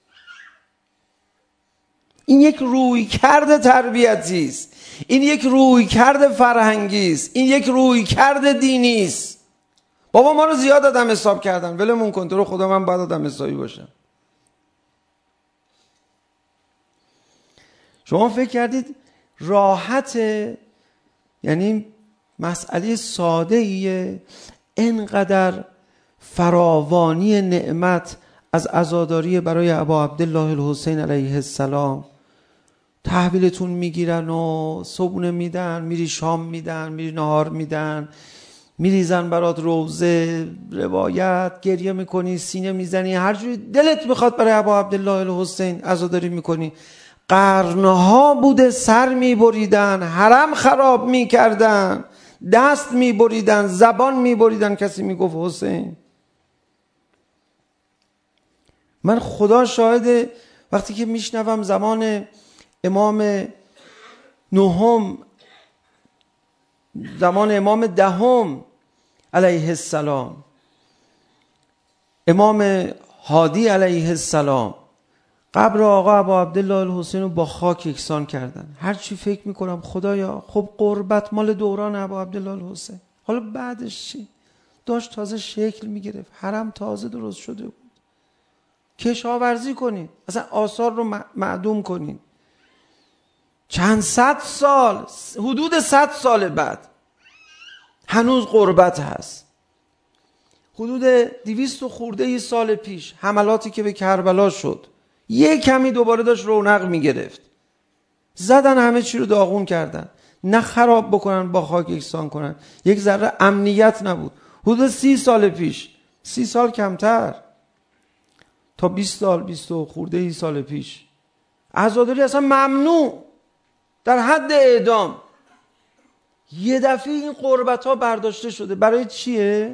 این یک رویکرد تربیتی است. این یک رویکرد فرهنگی است. این یک رویکرد دینی است. بابا ما رو زیاد آدم حساب کردن، ولمون کن، تو رو خدا من باید آدم حسابی باشم. شما فکر کردید راحت، یعنی مسئله ساده ایه اینقدر فراوانی نعمت از عزاداری برای ابا عبدالله الحسین علیه السلام تحویلتون میگیرن و صبحونه میدن، میری شام میدن، میری نهار میدن، میریزن برات روزه، روایت، گریه میکنی، سینه میزنی، هر جوری دلت میخواد برای ابا عبدالله الحسین عزاداری میکنی. قرنها بوده سر میبریدن، حرم خراب میکردن، دست میبریدن، زبان میبریدن کسی میگفت حسین. من خدا شاهد وقتی که میشنوم زمان امام نهم، زمان امام دهم علیه السلام، امام هادی علیه السلام، قبر آقا ابا عبدالله الحسین رو با خاک یکسان کردن. هر چی فکر میکنم خدایا خب قربت مال دوران ابا عبدالله الحسین، حالا بعدش چی؟ داشت تازه شکل میگرفت، حرم تازه درست شده بود. کشاورزی کنین، اصلا آثار رو معدوم کنین. چند صد سال، حدود 100 سال بعد هنوز غربت هست. حدود 200 خورده سال پیش حملاتی که به کربلا شد، یک کمی دوباره داشت رونق میگرفت. زدن همه چی رو داغون کردن، نه خراب بکنن با خاک یکسان کنن. یک ذره امنیت نبود. حدود 30 سال پیش، 30 سال کمتر، تا 20 سال، 20 خورده سال پیش عزاداری اصلا ممنوع، در حد اعدام. یه دفعه این قربت ها برداشته شده. برای چیه؟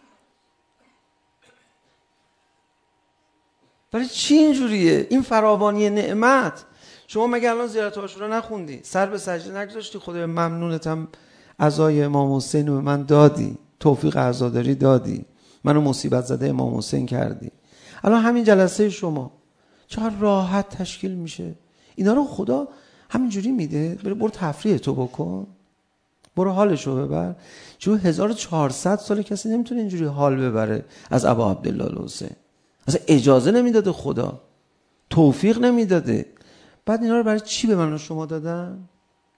برای چی اینجوریه؟ این فراوانی نعمت. شما مگه الان زیارت عاشورا نخوندی؟ سر به سجده نگذاشتی؟ خدای ممنونتم عزای امام حسین رو به من دادی، توفیق عزاداری دادی، منو مصیبت زده امام حسین کردی. الان همین جلسه شما چقدر راحت تشکیل میشه. اینا رو خدا همینجوری میده. برو تفریح تو بکن، برو حالشو ببر. چون 1400 سال کسی نمیتونه اینجوری حال ببره از ابا عبدالله الحسین. اصلا اجازه نمیداده خدا، توفیق نمیداده. بعد اینا رو برای چی به من و شما دادن؟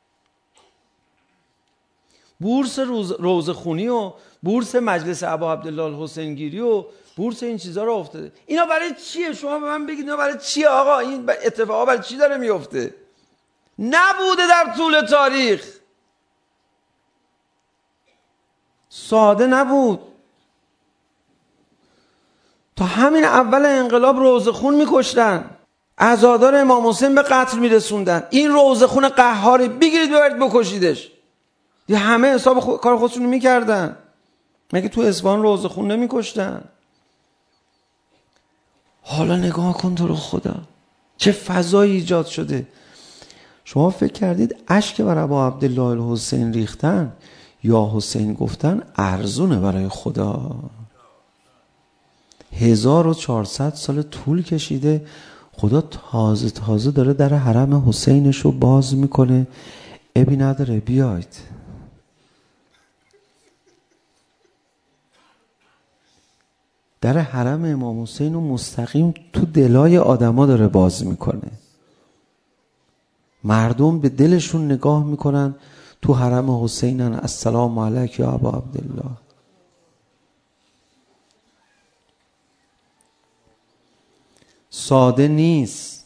بورس روزخونی و بورس مجلس ابا عبدالله الحسین گیری و بورس این چیزا رو افتاده. اینا برای چیه؟ شما به من بگید اینا برای چیه آقا؟ این اتفاقا برای چی داره میفته؟ نبوده در طول تاریخ، ساده نبود. تا همین اول انقلاب روزخون میکشتن، عزادار امام حسین به قتل میرسوندن. این روزخون قهاری بگیرید ببرید بکشیدش. یه همه حساب کار خودشون میکردن. مگه تو اصفهان روزخون نمیکشتن؟ حالا نگاه کن تو رو خدا چه فضایی ایجاد شده. شما فکر کردید اشک بر ابا عبدالله الحسین ریختن یا حسین گفتن ارزونه برای خدا؟ 1400 سال طول کشیده. خدا تازه داره در حرم حسینش رو باز میکنه. ابی نداره بیاید. در حرم امام حسین رو مستقیم تو دلای آدما داره باز میکنه. مردم به دلشون نگاه میکنن. تو حرم حسینن. السلام علیک یا ابا عبدالله. ساده نیست.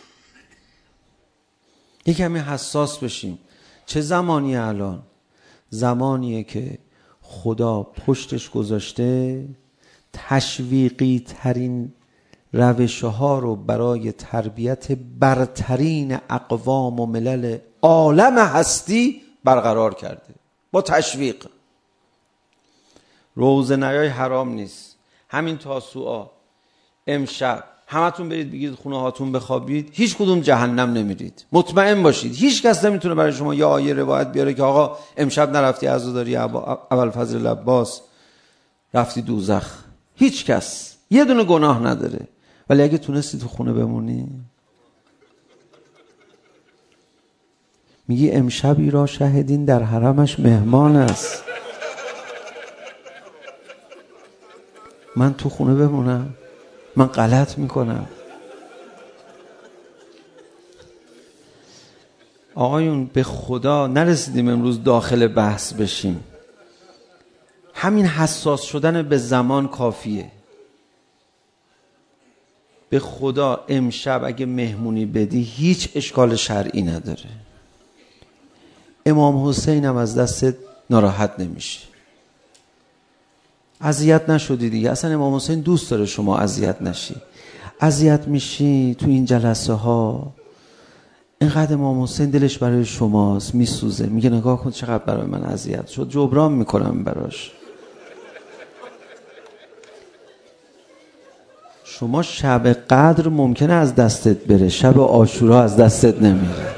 یک کمی حساس بشیم. چه زمانیه الان؟ زمانیه که خدا پشتش گذاشته تشویقی ترین روش‌ها رو برای تربیت برترین اقوام و ملل عالم هستی برقرار کرده با تشویق. روزه نیای حرام نیست. همین تاسوعا امشب همتون برید بگید خونه هاتون بخوابید، هیچ کدوم جهنم نمیرید، مطمئن باشید. هیچ کس نمیتونه برای شما یا آیه روایت بیاره که آقا امشب نرفتی عزاداری ابوالفضل العباس رفتی دوزخ. هیچ کس یه دونه گناه نداره. ولی اگه تونستی تو خونه بمونی، میگی امشبی را شهدین در حرمش مهمان است، من تو خونه بمونم، من غلط میکنم. آقایون به خدا نرسیدیم امروز داخل بحث بشیم. همین حساس شدن به زمان کافیه. به خدا امشب اگه مهمونی بدی هیچ اشکال شرعی نداره. امام حسین هم از دست ناراحت نمیشه. اذیت نشدی دیگه. اصلا امام حسین دوست داره شما اذیت نشی. اذیت میشی تو این جلسه ها، اینقدر امام حسین دلش برای شماست، میسوزه، میگه نگاه کن چقدر برای من اذیت شد، جبران میکنم براش. شما شب قدر ممکنه از دستت بره، شب عاشورا از دستت نمیره.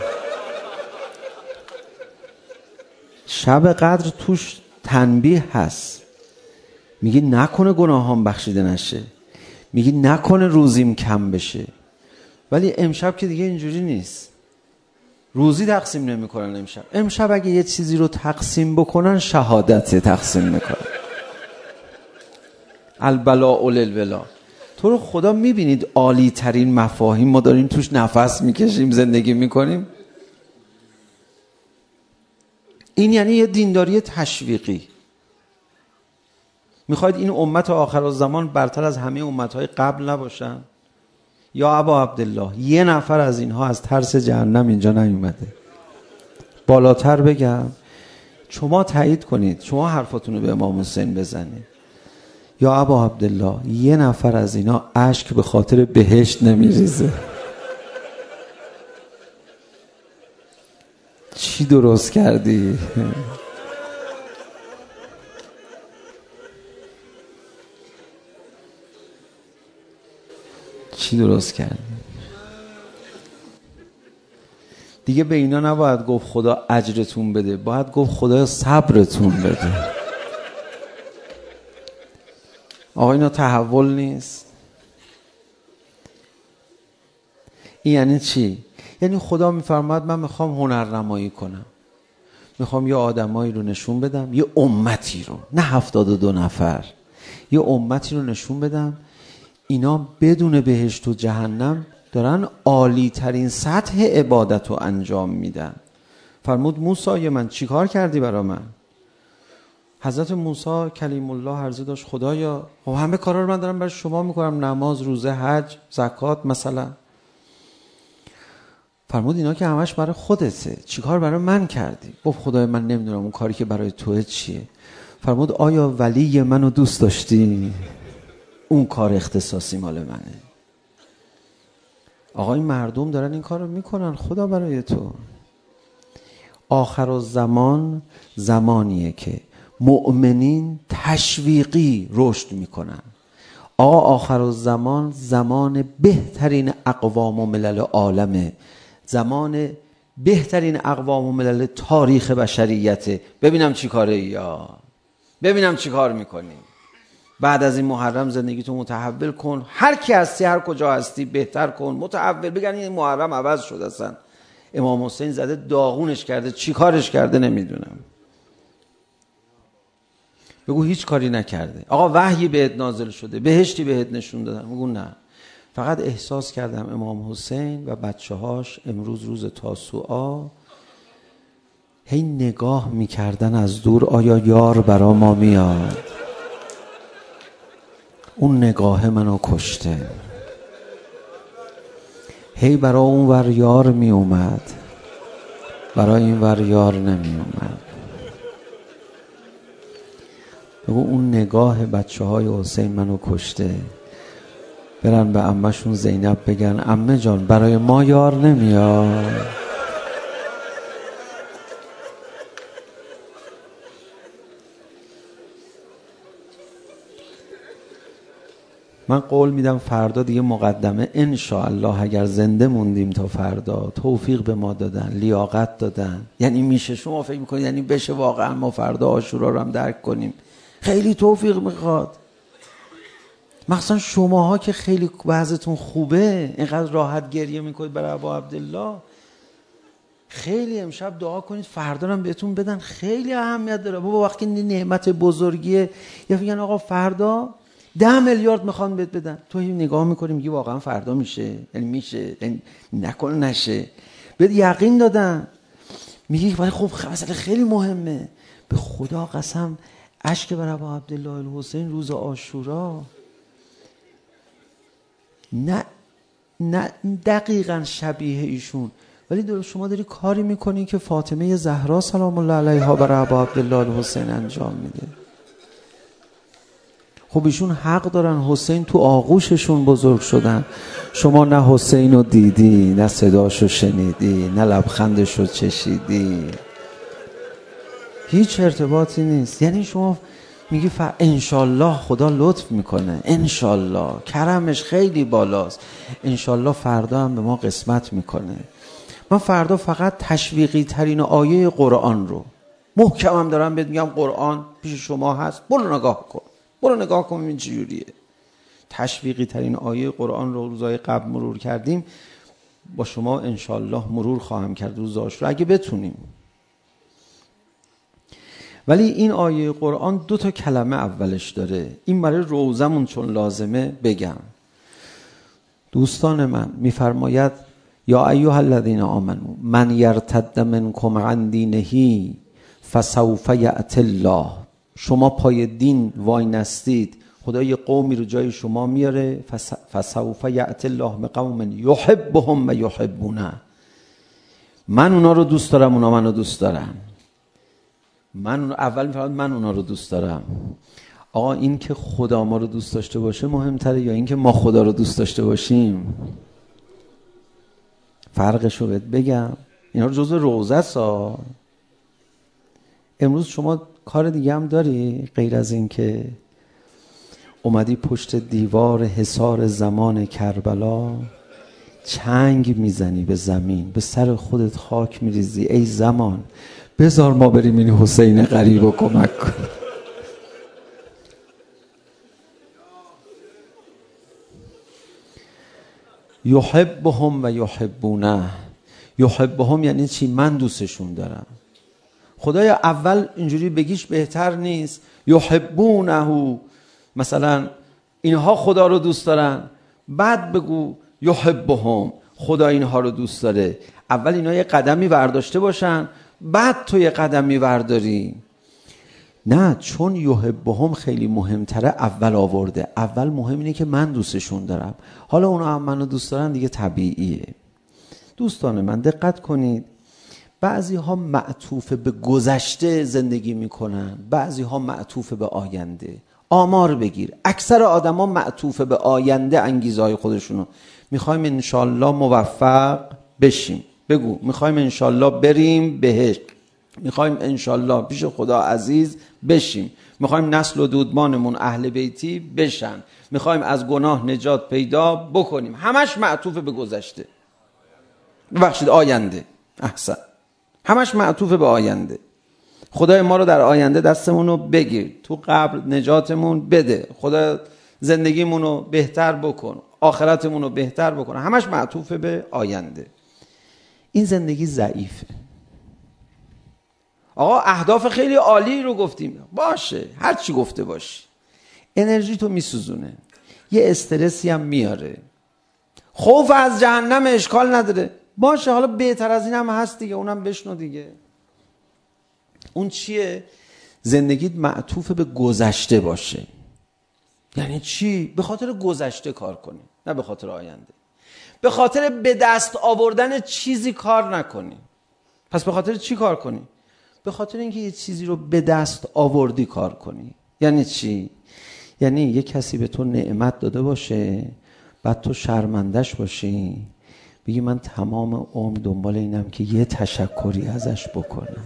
شب قدر توش تنبیه هست. میگی نکنه گناهام بخشیده نشه، میگی نکنه روزیم کم بشه. ولی امشب که دیگه اینجوری نیست. روزی تقسیم نمیکنن امشب اگه یه چیزی رو تقسیم بکنن شهادت تقسیم میکنن. البلاء للولا. تو رو خدا میبینید عالی ترین مفاهیم ما داریم توش نفس میکشیم، زندگی میکنیم. این یعنی یه دینداری تشویقی. میخواید این امت آخرالزمان برتر از همه امتهای قبل نباشن؟ یا ابا عبدالله یه نفر از اینها از ترس جهنم اینجا نیومده؟ بالاتر بگم، شما تایید کنید، شما حرفاتون رو به امام حسین بزنید. یا ابا عبدالله یه نفر از اینا اشک به خاطر بهشت نمیریزه؟ چی درست کردی؟ چی درست کردی؟ دیگه به اینا نباید گفت خدا اجرتون بده، باید گفت خدا صبرتون بده. آقا اینا تحول نیست. این یعنی چی؟ یعنی خدا میفرماد من میخوام هنرنمایی کنم، میخوام یه آدمایی رو نشون بدم، یه امتی رو، نه 72 نفر، یه امتی رو نشون بدم اینا بدون بهشت و جهنم دارن عالی ترین سطح عبادت رو انجام میدن. فرمود موسی من چی کار کردی برا من؟ حضرت موسی کلیم الله عرضه داشت خدایا همه کارا رو من دارم برای شما میکنم، نماز، روزه، حج، زکات مثلا. فرمود اینا که همش برای خودته، چی کار برای من کردی؟ گفت خدای من نمیدونم اون کاری که برای توه چیه. فرمود آیا ولی منو دوست داشتی؟ اون کار اختصاصی مال منه. آقا این مردم دارن این کار رو میکنن خدا برای تو. آخرالزمان زمانیه که مؤمنین تشویقی رشد میکنن. آقا آخرالزمان زمان بهترین اقوام و ملل عالمه، زمان بهترین اقوام و ملل تاریخ بشریته. ببینم چی کاره یا ببینم چی کار میکنی. بعد از این محرم زندگیتو متحول کن، هر کی هستی هر کجا هستی بهتر کن، متحول. بگن این محرم عوض شد، اصلا امام حسین زده داغونش کرده، چی کارش کرده نمیدونم. بگو هیچ کاری نکرده. آقا وحی بهت نازل شده، بهشتی بهت نشون دادن. بگو نه، فقط احساس کردم امام حسین و بچه‌هاش امروز روز تاسوعا هی نگاه میکردن از دور، آیا یار برا ما میاد؟ اون نگاه منو کشته. هی برای اون ور یار می اومد، برای این ور یار نمی اومد. بگو اون نگاه بچه های حسین منو کشته، برن به عمه‌شون زینب بگن عمه جان برای ما یار نمیاد. من قول میدم فردا دیگه مقدمه انشاءالله اگر زنده موندیم تا فردا، توفیق به ما دادن، لیاقت دادن، یعنی میشه. شما فکر میکنید یعنی بشه واقعا ما فردا عاشورا رو هم درک کنیم؟ خیلی توفیق میخواد، مخصوصا شماها که خیلی وضعتون خوبه، اینقدر راحت گریه میکنید برای ابا عبدالله. خیلی امشب دعا کنید فردا هم بهتون بدن، خیلی اهمیت داره. بابا وقتی نعمت بزرگیه، یا میگن آقا فردا 10 میلیارد میخوان بهت بدن، تو نگاه میکنی میگی واقعا فردا میشه؟ یعنی میشه؟ یعنی نکنه نشه. بهت یقین دادن، میگی ولی خب مسئله خیلی مهمه. به خدا قسم اشک بر ابا عبدالله الحسین روز عاشورا، نه دقیقاً شبیه ایشون، ولی شما داری کاری میکنی که فاطمه زهرا سلام الله علیها برای ابا عبدالله الحسین انجام میده. خب ایشون حق دارن، حسین تو آغوششون بزرگ شدن. شما نه حسین رو دیدی، نه صداشو شنیدی، نه لبخندشو چشیدی، هیچ ارتباطی نیست. یعنی شما میگی انشالله خدا لطف میکنه، انشالله کرمش خیلی بالاست، انشالله فردا هم به ما قسمت میکنه. من فردا فقط تشویقی ترین آیه قرآن رو محکمم دارم بهت میگم، قرآن پیش شما هست، برو نگاه کن، برو نگاه کن این چجوریه. تشویقی ترین آیه قرآن رو روزهای قبل مرور کردیم، با شما انشالله مرور خواهم کرد روز عاشورا اگه بتونیم. ولی این آیه قرآن 2 کلمه اولش داره، این برای روزمون چون لازمه بگم. دوستان من میفرماید یا ایها الذین آمنو من یرتد منکم عن دینه فسوف یأتی الله. شما پای دین وای نستید، خدا یه قومی رو جای شما میاره. فسوف یأتی الله بقوم یحبهم و یحبونه. من اونا رو دوست دارم، اونا منو دوست دارن. اول میفرماید من اونا رو دوست دارم. آقا این که خدا ما رو دوست داشته باشه مهمتره یا این که ما خدا رو دوست داشته باشیم؟ فرقش رو بهت بگم، اینا رو جزء روزه است. امروز شما کار دیگه هم داری غیر از این که اومدی پشت دیوار حصار زمان کربلا چنگ میزنی به زمین، به سر خودت خاک میریزی، ای زمان بذار ما بریم این حسین غریب رو کمک کنیم. یحبهم و یحبونه. یحبهم یعنی چی؟ من دوستشون دارم. خدایا اول اینجوری بگیش بهتر نیست؟ یحبونه، مثلا اینها خدا رو دوست دارن، بعد بگو یحبهم خدا اینها رو دوست داره. اول اینا یه قدمی برداشته باشن، بعد تو یه قدمی برداری. نه، چون یحبهم خیلی مهمتره اول آورده. اول مهم اینه که من دوستشون دارم، حالا اونا هم منو دوست دارن دیگه طبیعیه. دوستان من دقت کنید، بعضی ها معطوف به گذشته زندگی میکنن، بعضی ها معطوف به آینده. آمار بگیر، اکثر آدم ها معطوف به آینده انگیزه های خودشونو. میخوایم انشالله موفق بشیم، بگو میخوایم انشالله بریم بهشت، میخوایم انشالله پیش خدا عزیز بشیم، میخوایم نسل و دودمانمون اهل بیتی بشن، میخوایم از گناه نجات پیدا بکنیم. همش معطوف به گذشته، ببخشید آینده. احسن، همش معطوف به آینده. خدای ما رو در آینده دستمون رو بگیر، تو قبر نجاتمون بده، خدا زندگیمون رو بهتر بکن، آخرتمون رو بهتر بکن. همش معطوف به آینده. این زندگی ضعیفه. آقا اهداف خیلی عالی رو گفتیم، باشه هر چی گفته باشی، انرژی تو میسوزونه، یه استرسی هم میاره. خوف از جهنم اشکال نداره، باشه حالا بهتر از این هم هست دیگه، اونم بشنو دیگه. اون چیه؟ زندگیت معطوف به گذشته باشه. یعنی چی؟ به خاطر گذشته کار کنی، نه به خاطر آینده. به خاطر به دست آوردن چیزی کار نکنی. پس به خاطر چی کار کنی؟ به خاطر اینکه یه چیزی رو به دست آوردی کار کنی. یعنی چی؟ یعنی یه کسی به تو نعمت داده باشه، بعد تو شرمندش باشی، بگی من تمام عمر دنبال اینم که یه تشکری ازش بکنم.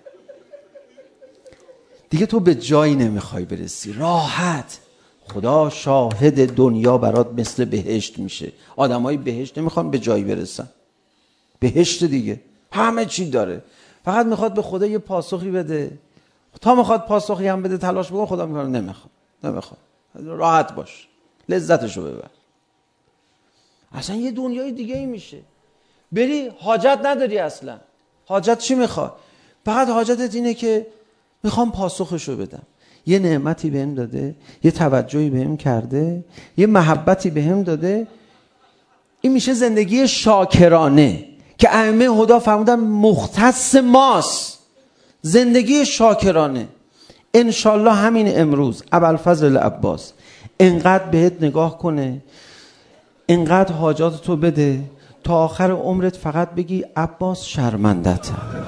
دیگه تو به جایی نمیخوای برسی، راحت. خدا شاهد، دنیا برات مثل بهشت میشه. آدمای بهشت نمیخوان به جایی برسن. بهشت دیگه همه چی داره، فقط میخواد به خدا یه پاسخی بده. تا میخواد پاسخی هم بده تلاش بکن، خدا میگه نمیخواد. راحت باش، لذتشو ببر. اصلا یه دنیای دیگه ای میشه. بری حاجت نداری اصلا. حاجت چی میخواد؟ فقط حاجتت اینه که میخوام پاسخشو بدم. یه نعمتی بهم داده، یه توجهی بهم کرده، یه محبتی بهم داده. این میشه زندگی شاکرانه که ائمه هدا فرمودن مختص ماست. زندگی شاکرانه. انشالله همین امروز ابوالفضل العباس انقدر بهت نگاه کنه، انقدر حاجاتتو بده، تا آخر عمرت فقط بگی عباس شرمندتم.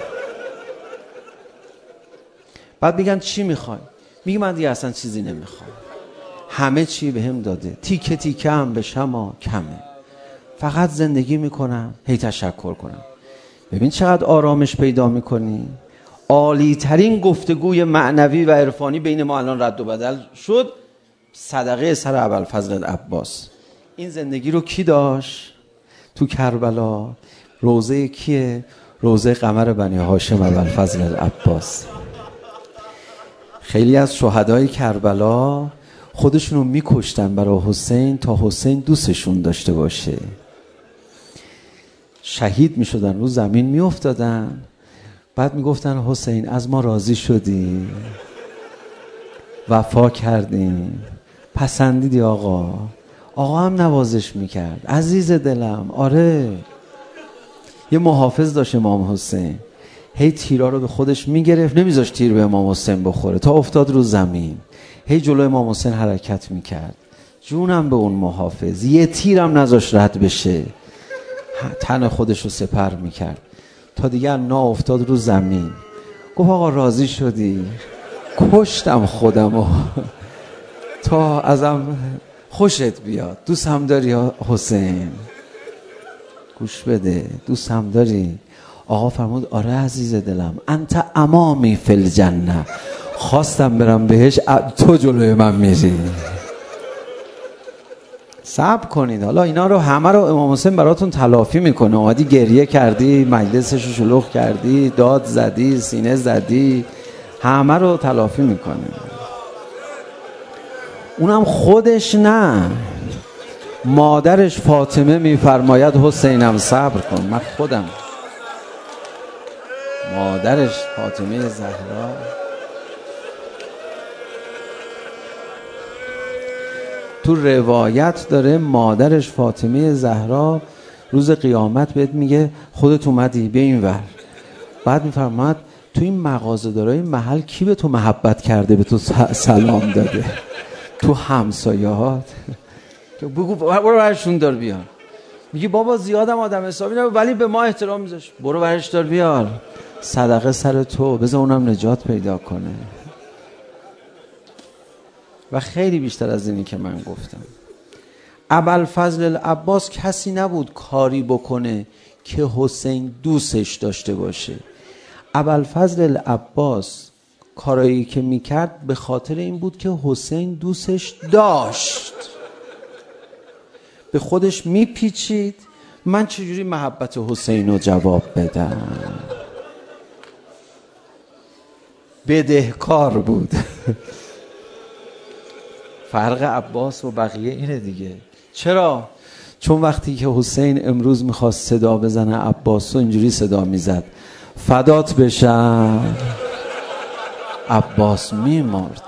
بعد میگن چی میخوای؟ میگی من دیگه اصلا چیزی نمیخوام، همه چی بهم داده، تیکه تیکه هم به شما کمه، فقط زندگی میکنم هی تشکر کنم. ببین چقدر آرامش پیدا میکنی. عالی ترین گفتگوی معنوی و عرفانی بین ما الان رد و بدل شد، صدقه سر ابوالفضل العباس. این زندگی رو کی داشت؟ تو کربلا روضه کیه؟ روضه قمر بنی هاشم ابوالفضل العباس. خیلی از شهدای کربلا خودشونو میکشتن برای حسین تا حسین دوستشون داشته باشه. شهید میشدن، رو زمین میافتادن، بعد میگفتن حسین از ما راضی شدی، وفا کردیم، پسندیدی آقا. آقا هم نوازش میکرد، عزیز دلم. آره، یه محافظ داشت امام حسین، هی تیرا رو به خودش میگرفت، نمیذاشت تیر به امام حسین بخوره تا افتاد رو زمین. هی جلوی امام حسین حرکت میکرد. جونم به اون محافظ، یه تیرم نذاشت رد بشه، تن خودش رو سپر میکرد تا دیگه نا افتاد رو زمین. گفت آقا راضی شدی؟ کشتم خودمو تا ازم خوشت بیاد. دوست هم داری حسین؟ گوش بده، دوست هم داری؟ آقا فرمود آره عزیز دلم، انت امامی فی الجنه، خواستم برم بهش، تو جلوی من میری. صبر کنید، حالا اینا رو همه رو امام حسین براتون تلافی میکنه. اومدی گریه کردی، مجلسش رو شلوغ کردی، داد زدی، سینه زدی، همه رو تلافی میکنه. اونم خودش نه، مادرش فاطمه میفرماید حسینم صبر کن. من خودم، مادرش فاطمه زهرا، تو روایت داره مادرش فاطمه زهرا روز قیامت بهت میگه خودت اومدی به این ور، بعد میفرماد تو این مغازه‌دارای محل کی به تو محبت کرده، به تو سلام داده؟ تو همسایه‌هات. بگو برو برشون دار بیار. میگی بابا زیادم آدم حسابی نه ولی به ما احترام میذاش، برو برش دار بیار، صدقه سر تو، بذار اونم نجات پیدا کنه. و خیلی بیشتر از اینی که من گفتم. ابوالفضل العباس کسی نبود کاری بکنه که حسین دوستش داشته باشه. ابوالفضل العباس کارایی که میکرد به خاطر این بود که حسین دوستش داشت. به خودش میپیچید من چجوری محبت حسین رو جواب بدم. بدهکار بود. فرق عباس و بقیه اینه دیگه. چرا؟ چون وقتی که حسین امروز میخواست صدا بزنه عباس رو اینجوری صدا میزد فدات بشم، عباس میمرد.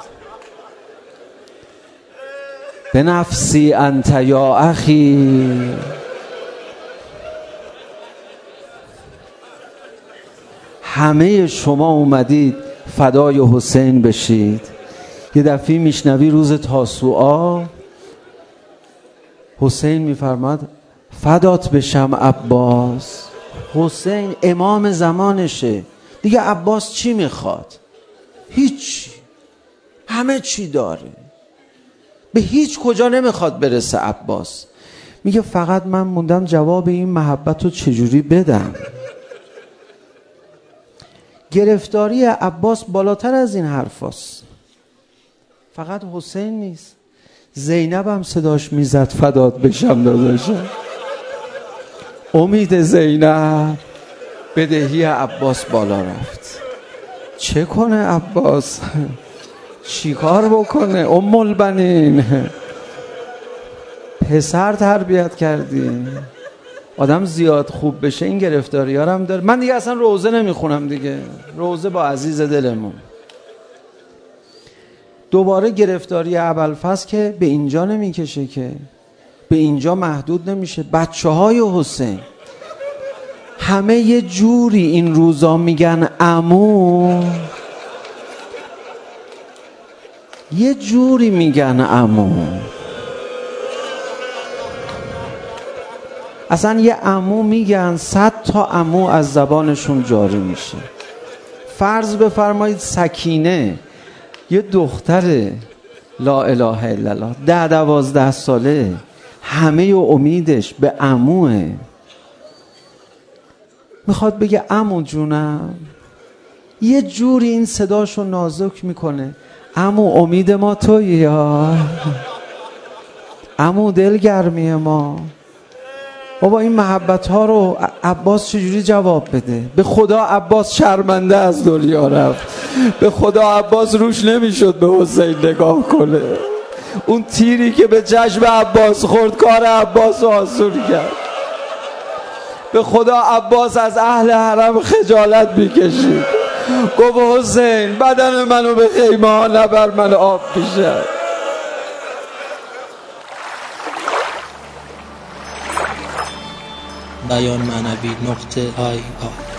به نفسی انت یا اخی، همه شما اومدید فدای حسین بشید. یه دفعه میشنوی روز تاسوعا حسین میفرماد فدات بشم عباس. حسین امام زمانشه دیگه. عباس چی میخواد؟ هیچ، همه چی داره، به هیچ کجا نمیخواد برسه. عباس میگه فقط من موندم جواب این محبت رو چجوری بدم. گرفتاری عباس بالاتر از این حرف هست. فقط حسین نیست، زینب هم صداش میزد فدات بشم داداشم. امید زینب بدهی عباس بالا رفت. چه کنه عباس؟ چی کار بکنه؟ ام البنین، پسر تربیت کردی، آدم زیاد خوب بشه این گرفتاری ها هم داره. من دیگه اصلا روزه نمیخونم دیگه، روزه با عزیز دلمون. دوباره گرفتاری ابوالفضل که به اینجا نمیکشه، که به اینجا محدود نمیشه. بچه های حسین همه یه جوری این روزا میگن عمو، یه جوری میگن عمو. اصلا یه عمو میگن 100 تا عمو از زبانشون جاری میشه. فرض بفرمایید سکینه یه دختر لا اله الا الله 10-12 ساله، همه امیدش به عموه، میخواد بگه عمو جونم، یه جوری این صداشو نازک میکنه. عمو امید ما تویی، یا عمو دلگرمی ما. بابا این محبت ها رو عباس چجوری جواب بده؟ به خدا عباس شرمنده از دنیا رفت. به خدا عباس روش نمیشد به حسین نگاه کنه. اون تیری که به چشم عباس خورد کار عباس رو آسون کرد. به خدا عباس از اهل حرم خجالت میکشید. گفت حسین بدن منو به خیمه ها نبر، من آب پیشه. بیان معنوی .ir